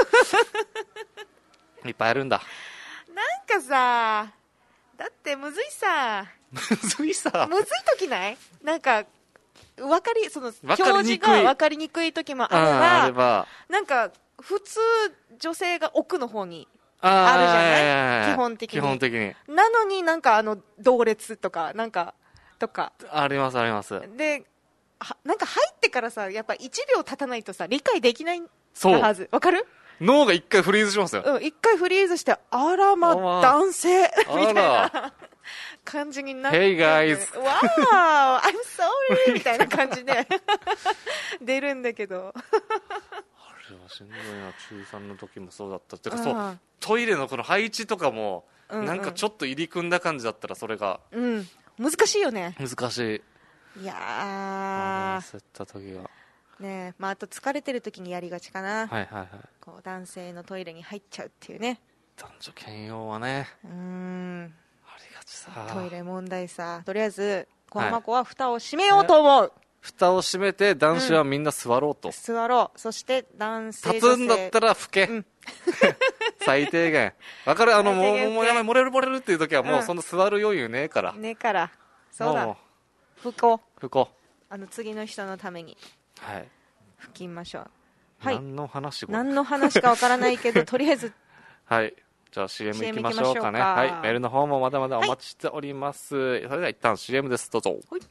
いっぱいあるんだ。 なんかさ、だってむずいさむずいさむずい時ない？なんか分かりその表示が分かりにくい時もあれば、あればなんか普通女性が奥の方にあるじゃない、基本的に。 基本的になのになんかあの同列とかなんかとかありますあります。 でなんか入ってからさ、やっぱいちびょう経たないとさ理解できないはず。わかる？ 脳が一回フリーズしますよ。 うん、一回フリーズして、あらま男性みたいな感じになって、 Hey guys Wow I'm sorry みたいな感じで出るんだけどあれはしんどいな。中さんの時もそうだったってか、そうトイレのこの配置とかも、うんうん、なんかちょっと入り組んだ感じだったらそれが、 うん、難しいよね。 難しい。 いやー、焦った時がねえ、まあ、あと疲れてる時にやりがちかな、 はいはいはい、 こう男性のトイレに入っちゃうっていうね。 男女兼用はね、 うーん、 ありがちさ。 トイレ問題さ。とりあえず小浜子は蓋を閉めようと思う、はい、 蓋を閉めて男子はみんな座ろうと、うん、 座ろう。そして男性立つんだったら吹け、うん、最低限わかる。あのもうもうやばい漏れる漏れるっていう時はもうそんな座る余裕ねえからねえからそうだ吹こう吹こうあの次の人のためにはい吹きましょう。 はい、何の話何の話かわからないけどとりあえずはいじゃあ シーエム 行きましょうかね。はい、メールの方もまだまだお待ちしております、はい、それでは一旦 シーエム です。どうぞ。はい、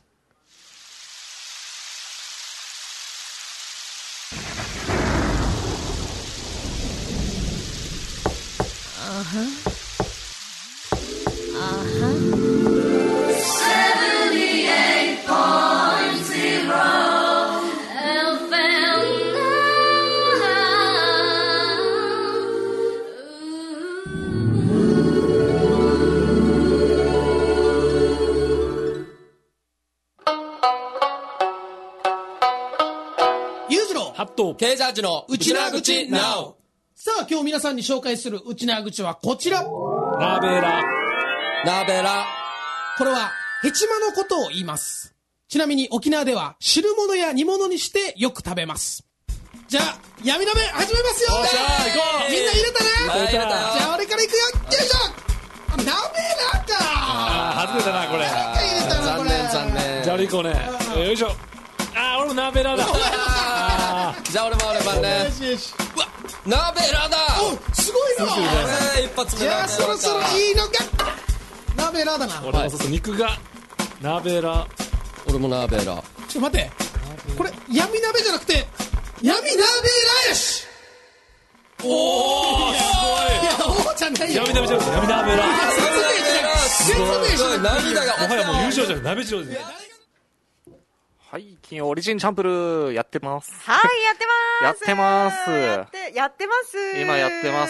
あはあはハットケージャージのうちなーぐち ナウ。 さあ今日皆さんに紹介するうちなーぐちはこちら。 ナベラナベラ。これはヘチマのことを言います。ちなみに沖縄では汁物や煮物にしてよく食べます。じゃあ闇鍋始めますよ。 よっしゃー行こう。 みんな入れたな。 入れた。じゃあ俺から行くよ。よいしょ。ナベラか。 あー外れたなこれ。 入れたなこれ。 残念残念。じゃあ俺行こうね。よいしょ。あー俺もナベラだ。 じゃあ俺も俺番ね。 よしよし。 うわナベラだ。 おすごいな。 えー、一発目。 じゃあそろそろいいのか。ナベラだな。 俺もそうそう肉がナベラ。 俺もナベラ。ちょっと待って。これ闇鍋じゃなくて闇鍋ラよし。 おおすごい。いやおじゃないよ。 闇鍋じゃなくて闇鍋ラ。 説明しない。 涙が。 もはやもう優勝じゃなくて鍋白です。 はい、金曜オリジンチャンプルーやってます。 はい、やってますやってますやってやってます今やってます。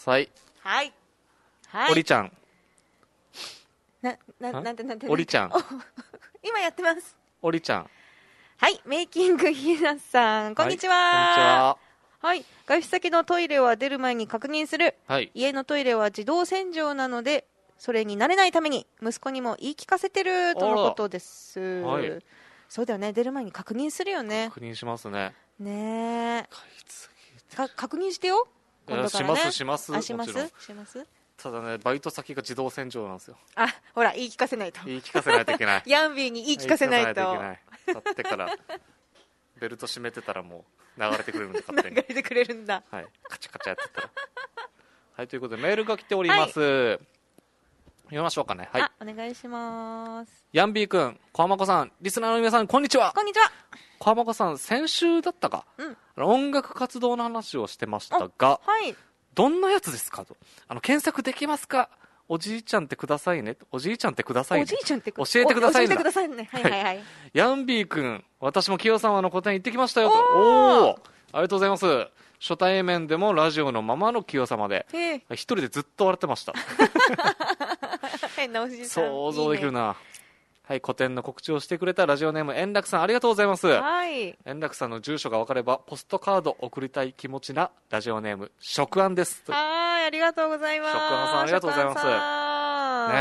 はいはいはい。 おりちゃんな、な、なんてなんておりちゃん今やってます。 おりちゃんはい、メイキングひなさんこんにちは。 はい、こんにちは。 はい、外出先のトイレは出る前に確認する、 はい、 家のトイレは自動洗浄なのでそれに慣れないために息子にも言い聞かせてるとのことです。はい、そうだよね、出る前に確認するよね。 確認しますね。 ねえか確認してよ今度からね。 しますしますあしますしますただねバイト先が自動洗浄なんですよ。 あほら言い聞かせないと言い聞かせないといけないヤンビーに言い聞かせないと言い聞かせないといけない。だってからベルト締めてたらもう流れてくれるんで勝手に流れてくれるんだ。 はいカチャカチャやってたらはいということでメールが来ております、はい、読みましょうかね。はい、 あお願いします。 ヤンビーくん、小浜子さん、リスナーの皆さんこんにちは。 こんにちは。 小浜子さん先週だったか、うん、音楽活動の話をしてましたが、 はい、 どんなやつですかと。あの検索できますか。おじいちゃんってくださいね。おじいちゃんってくださいね。 おじいちゃんって教えてくださいね。 教えてくださいね。はいはいはい。 ヤンビー君、私も清様の個展行ってきましたよと。おお、ありがとうございます。初対面でもラジオのままの清様で、一人でずっと笑ってました。 変なおじさん。 想像できるな。いいね。はい、個展の告知をしてくれたラジオネーム円楽さんありがとうございます。 はい。 円楽さんの住所が分かればポストカード送りたい気持ちなラジオネーム食安です。 はい、ありがとうございます。 食安さんありがとうございます。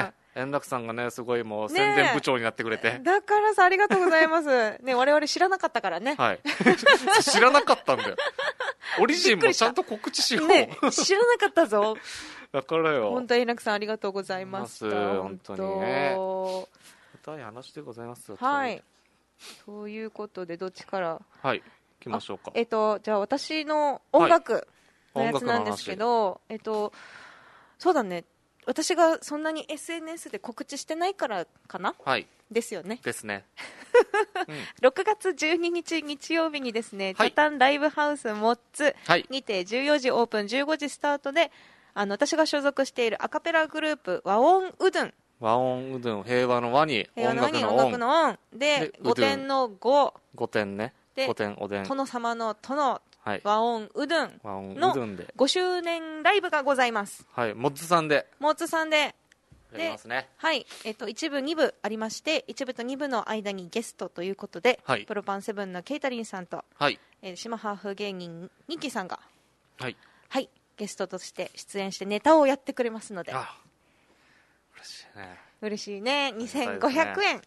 ね、円楽さんがねすごいもう宣伝部長になってくれて、 ね、だからさありがとうございますね。我々知らなかったからね。 はい知らなかったんだよ。オリジンもちゃんと告知しよう、 ね、知らなかったぞ。 だからよ本当円楽さんありがとうございました。 本当にね深い話でございます。 はいということでどっちからはい行きましょうか。 えっとじゃあ私の音楽のやつなんですけど、はい、えっとそうだね私がそんなに エスエヌエス で告知してないからかな、 はい、 ですよね。 ですね、 うん、ろくがつじゅうににち日曜日にですね、はい、ジャタンライブハウスモッツにてじゅうよじオープンじゅうごじスタートで、あの私が所属しているアカペラグループ和音うどん和音うどん平和の和に音楽の音、 音楽の音でごてんのご、 ごてんね、ごてんおでん、 殿様の殿、はい、和音うどんのごしゅうねんライブがございます。 はい、モッツさんでモッツさんでやりますね。 はい、えっといち部に部ありまして、いち部とに部の間にゲストということで、はい、プロパンセブンのケイタリンさんと、はい、えー、島ハーフ芸人ニッキーさんが、はい、はい、ゲストとして出演してネタをやってくれますので、あ、 嬉しいね。 嬉しいね。にせんごひゃくえん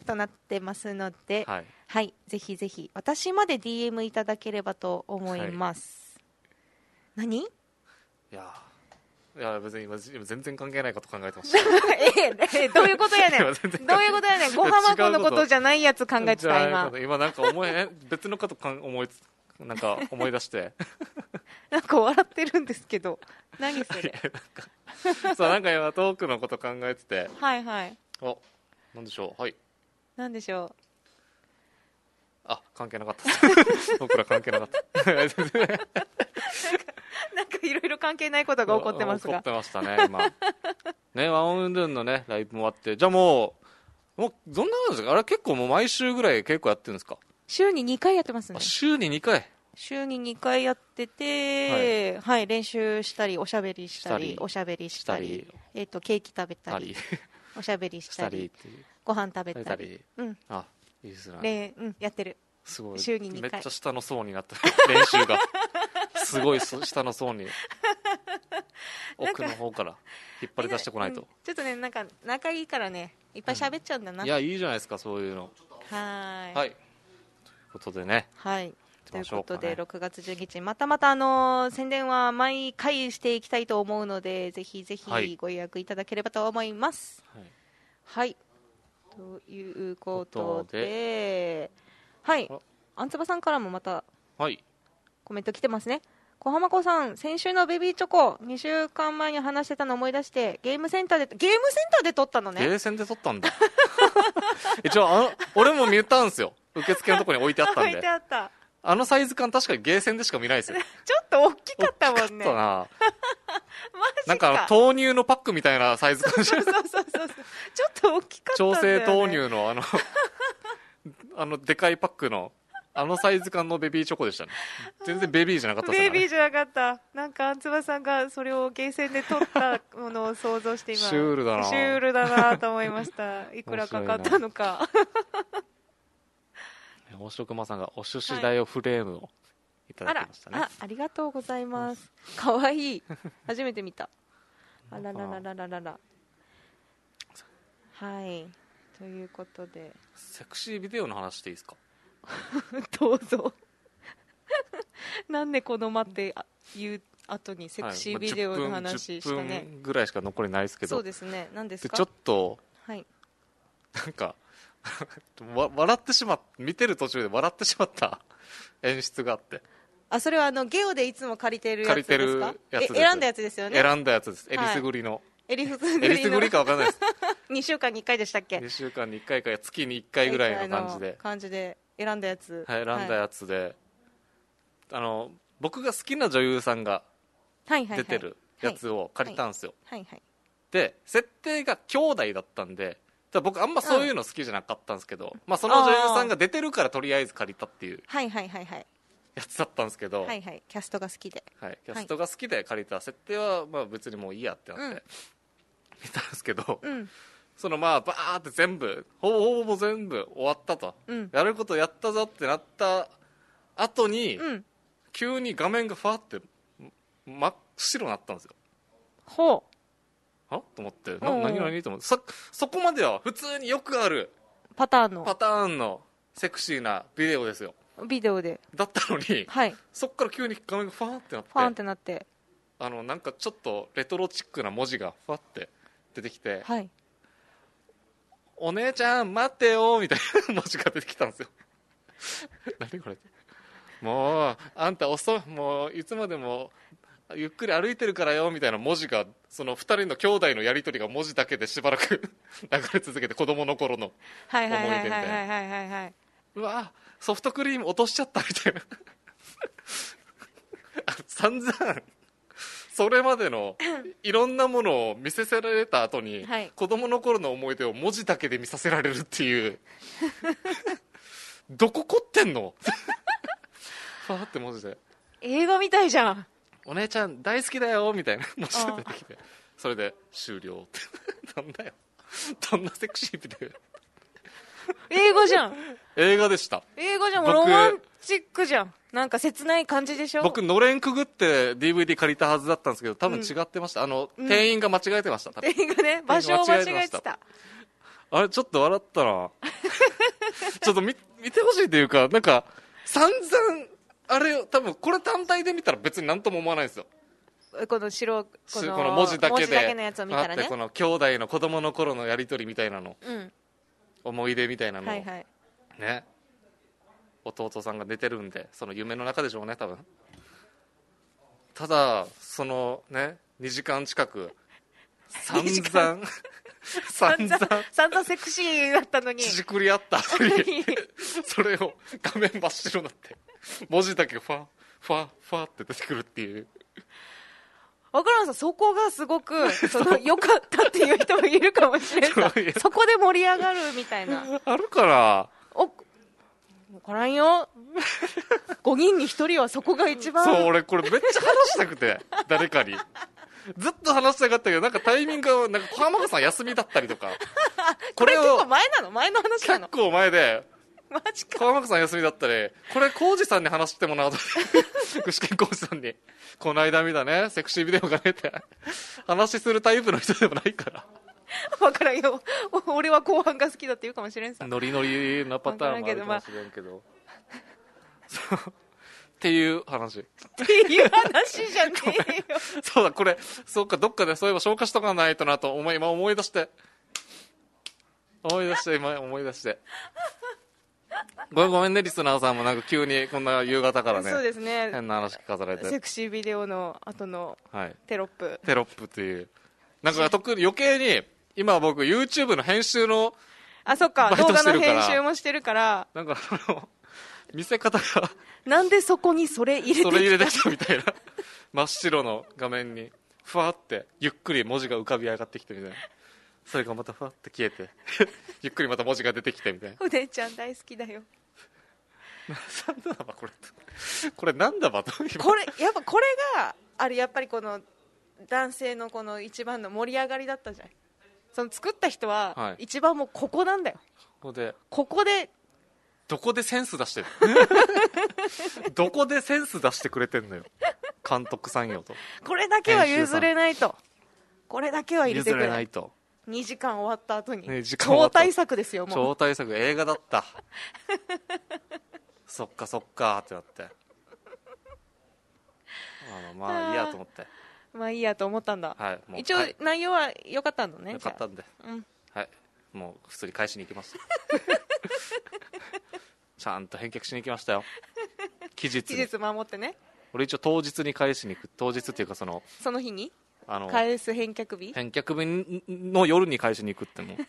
となってますので、 はい、 はい、ぜひぜひ私まで ディーエム いただければと思います、はい、何？いやいや別に今全然関係ないこと考えてましたええどういうことやねんどういうことやねんごはまこのことじゃないやつ考えてた今今なんか思い別のことかん思いなんか思い出してなんか笑ってるんですけど何それなんかそうなんか今トークのこと考えててはいはいおなんでしょうはいなんでしょうあ関係なかった僕ら関係なかったなんかなんかいろいろ関係ないことが起こってますが起こってましたね今ねワンウンドゥンのねライブもあってじゃあもうもうどんななんですかあれ結構もう毎週ぐらい結構やってるんですか週ににかいやってますね週ににかい週ににかいやってて、はい、はい、練習したりおしゃべりしたりおしゃべりしたりえー、とケーキ食べたりおしゃべりしたりご飯食べたりうんあいいですね、 うん、やってるすごい週ににかいめっちゃ下の層になった練習がすごい下の層に奥の方から引っ張り出してこないと、うん、 ちょっとねなんか仲いいからねいっぱい喋っちゃうんだな、うん、 いやいいじゃないですかそういうのはいはいということでねはいということでろくがつじゅうににちまたまたあのー、宣伝は毎回していきたいと思うのでぜひぜひご予約いただければと思いますはい、はい、ということではいあんつばさんからもまたコメント来てますね小浜子さん先週のベビーチョコにしゅうかんまえに話してたの思い出してゲームセンターでゲームセンターで撮ったのねゲーセンで撮ったんだ一応あの俺も見たんですよ受付のところに置いてあったんで置いてあったあのサイズ感確かにゲーセンでしか見ないですよちょっと大きかったもんね大きかったなマジかなんか豆乳のパックみたいなサイズ感そうそうそうそうちょっと大きかったんだよ、ね、 調整豆乳のあのあのでかいパックのあのサイズ感のベビーチョコでしたね全然ベビーじゃなかったですねベビーじゃなかったなんかあんつばさんがそれをゲーセンで撮ったものを想像して今シュールだなシュールだなと思いましたいくらかかったのか大城熊さんがお寿司だよフレームをいただきましたね、 はい、あ, あ, ありがとうございますかわいい初めて見たあらららららららはいということでセクシービデオの話していいですかどうぞなんでこの待って言う後にセクシービデオの話したね、はいまあ、じゅっぷんぐらいしか残りないですけどそうですね何ですかちょっと、 はい、 なんか笑ってしまっ見てる途中で笑ってしまった演出があってあそれはあのゲオでいつも借りてるやつですか借りてるやつです選んだやつですよね選んだやつですえりすぐりの、はいえりすぐりのえりすぐりか分かんないですにしゅうかんにいっかいでしたっけにしゅうかんにいっかいか月にいっかいぐらいの感じで感じで選んだやつ、 はい、選んだやつで、はい、あの僕が好きな女優さんが出てるやつを借りたんですよ、 はいはいはい、 で設定が兄弟だったんで僕あんまそういうの好きじゃなかったんですけど、うんまあ、その女優さんが出てるからとりあえず借りたっていうはいはいはいはいやつだったんですけど、 はいはい、キャストが好きで、 はい、キャストが好きで借りた設定はまあ別にもういいやってなって、うん、見たんですけど、 うん、 そのまあバーって全部ほぼほぼ全部終わったと、うん、やることやったぞってなった後に、うん、急に画面がファーって真っ白になったんですよほうはと思ってな何何と思って そ, そこまでは普通によくあるパターンのパターンのセクシーなビデオですよビデオでだったのに、 はい、 そこから急に画面がファーってなってファーンってなってあのなんかちょっとレトロチックな文字がファーって出てきて、 はい、 お姉ちゃん待ってよみたいな文字が出てきたんですよ何これもうあんた遅いもういつまでもゆっくり歩いてるからよみたいな文字がそのふたりの兄弟のやり取りが文字だけでしばらく流れ続けて子供の頃の思い出みたいなうわソフトクリーム落としちゃったみたいな散々それまでのいろんなものを見せられた後に、はい、子供の頃の思い出を文字だけで見させられるっていうどこ凝ってんのファーって文字で映画みたいじゃんお姉ちゃん大好きだよみたいな文字で出てきてそれで終了ってなんだよどんなセクシービデオ映画じゃん映画でした映画じゃんロマンチックじゃんなんか切ない感じでしょ僕のれんくぐって ディーブイディー 借りたはずだったんですけど多分違ってました、うん、あの、うん、店員が間違えてました店員がね場所を間違えてたあれちょっと笑ったなちょっと 見, 見てほしいというか、なんか散々あれ多分これ単体で見たら別に何とも思わないんですよ。 この白このこの文字だけで文字だけのやつを見たらね、 この兄弟の子供の頃のやり取りみたいなの、 うん、 思い出みたいなのを、 はいはい、 ね、弟さんが寝てるんでその夢の中でしょうね多分。ただそのねにじかん近く散々散々 散々セクシーだったのに縮くり合った後にそれを画面真っ白になって文字だけファファファって出てくるっていう。 分からんさ、そこがすごくその良かったっていう人もいるかもしれんさそこで盛り上がるみたいなあるから。 お分からんよごにんにひとりはそこが一番。 そう、俺これめっちゃ話したくて誰かにずっと話したかったけど、なんかタイミングがなんか小浜さん休みだったりとかこれ結構前なの前の話なの結構前でマジか。 小浜さん休みだったり、これ浩二さんに話してもらうと具志堅浩二さんにこの間見たねセクシービデオがねって話するタイプの人でもないから分からんよ俺は後半が好きだって言うかもしれんさ。 ノリノリなパターンもあるかもしれんけど、まあ、っていう話っていう話じゃねえよそうだこれそうかどっかでそういえば消化しとかないとなと思い今思い出して思い出して今思い出してごめんごめんねリスナーさんもなんか急にこんな夕方からねそうですね変な話聞かされてセクシービデオの後のテロップ、はい、 テロップっていうなんか特に余計に今僕 YouTube の編集のあそっか動画の編集もしてるからなんかあの見せ方がなんでそこにそれ入れてきたそれ入れてきたみたいな真っ白の画面にふわってゆっくり文字が浮かび上がってきてみたいな、それがまたふわって消えてゆっくりまた文字が出てきてみたいな。 お姉ちゃん大好きだよなんだばこれこれなんだばとこれやっぱこれがあれやっぱりこの男性のこの一番の盛り上がりだったじゃん。その作った人は一番もうここなんだよ、 ここでここでどこでセンス出してるどこでセンス出してくれてんのよ監督さんよと。 これだけは譲れないと、これだけは入れてくれ譲れないと。 にじかん終わった後に超大作ですよ。もう超大作映画だったそっかそっかってなってあのまあいいやと思ってまあいいやと思ったんだ、 はい、もう一応内容は良かったんだね。 良かったんで、うん、はいもう普通に返しに行きましたちゃんと返却しに行きましたよ期日に期日守ってね。 俺一応当日に返しに行く、当日っていうかそのその日にあの返す返却日返却日の夜に返しに行くっても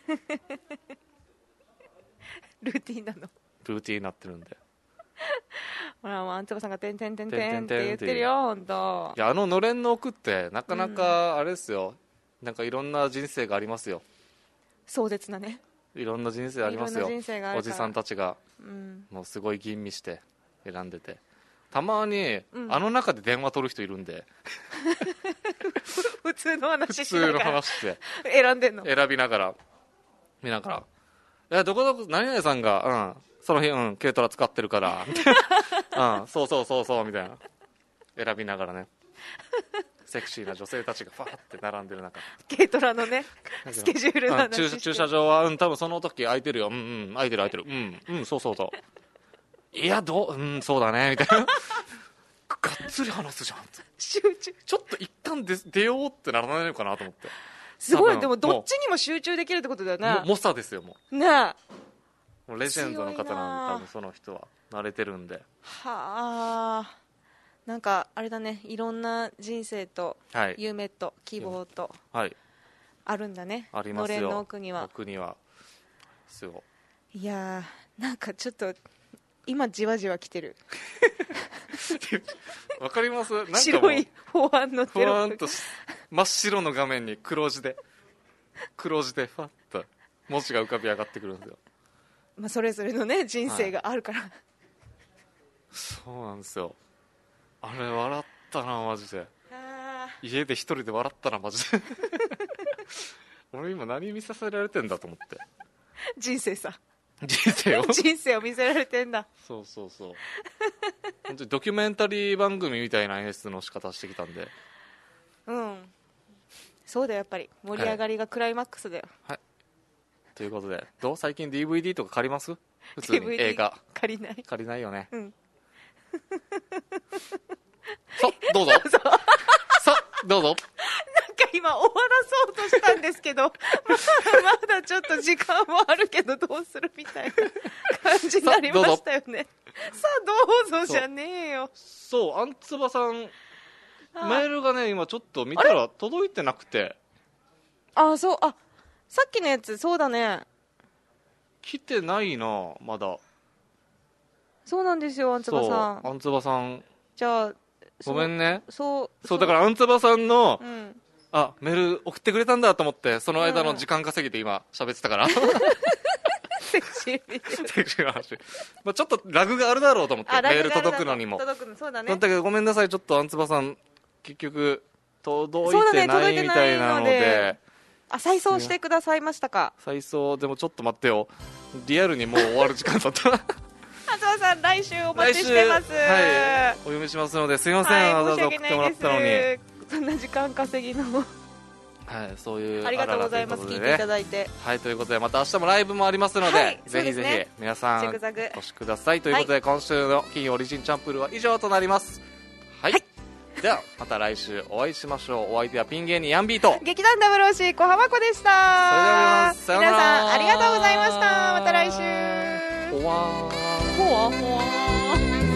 ルーティンなのルーティンになってるんでほらアンツバさんがてんてんてんてんって言ってるよ本当。 いやあののれんの奥ってなかなかあれですよ、うん、なんかいろんな人生がありますよ。 壮絶なねいろんな人生ありますよ。おじさんたちが、 うん、 もうすごい吟味して選んでて、たまに、うん、あの中で電話取る人いるんで普通の話しながら普通の話で選んでんの選びながら見ながらいやどこどこ何々さんが、うん、その日、うん、軽トラ使ってるからうん、そうそうそうそうみたいな選びながらねセクシーな女性たちがファーって並んでる中軽トラのねスケジュールの話、 うん、駐, 駐車場は、うん、多分その時空いてるよ、うんうん空いてる空いてるうんうんそうそうそういやどううんそうだねみたいながっつり話すじゃん集中ちょっと一旦出出ようってならないのかなと思って。 すごいでもどっちにも集中できるってことだよね。 猛者ですよもうねえもうレジェンドの方なんで多分その人は慣れてるんで。 はあなんかあれだね、いろんな人生と夢と希望とあるんだね、 はい、ありますよのれんの奥には。 奥にはすごいやーなんかちょっと今じわじわ来てるわかります？なんかもう白い法案のテロップと真っ白の画面に黒字で黒字でファッと文字が浮かび上がってくるんですよ。 まあそれぞれのね人生があるから、はい、 そうなんですよ。あれ笑ったなマジで。家で一人で笑ったなマジで俺今何見させられてんだと思って人生さ人生を人生を見せられてんだそうそうそう本当にドキュメンタリー番組みたいな演出の仕方してきたんで。 うんそうだよやっぱり盛り上がりがクライマックスだよ、 はい、 ということで、どう最近 ディーブイディー とか借ります？普通に映画借りない。 借りないよね。 うん。 さどうぞ。さどうぞ。 なんか今終わらそうとしたんですけど、まだまだちょっと時間もあるけどどうするみたいな感じになりましたよね。さあどうぞじゃねえよ。 そう、あんつばさんメールがね今ちょっと見たら届いてなくて。 ああそう、あさっきのやつそうだね。 来てないなまだ。 そうなんですよ、あんつばさん。 あんつばさんじゃあごめんね。 そうそうだからあんつばさんの、 うん、 あメール送ってくれたんだと思ってその間の時間稼ぎで今喋ってたから、うん、 セクシーセクシーな話、まあ、ちょっとラグがあるだろうと思ってメール届くのにも届くのそうだね。 だけどごめんなさいちょっとあんつばさん結局届いてないみたいなので、 あ再送してくださいましたか。 再送でもちょっと待ってよリアルにもう終わる時間だったあつばさん来週お待ちしてます。 はいお読みしますのですいません、はい、わざわざ送ってもらったのにそんな時間稼ぎのはいそういうありがとうございます、ね、聞いていただいてはいということでまた明日もライブもありますので、はい、ぜひぜひ、ね、皆さんお越しくださいということで、はい、今週の金曜オリジンチャンプルは以上となりますはい、はいではまた来週お会いしましょう。お相手はピン芸人ヤンビート劇団ダブルオーシー小浜子でした。 それでは皆さん皆さんありがとうございました。また来週。 ほわーほわほわー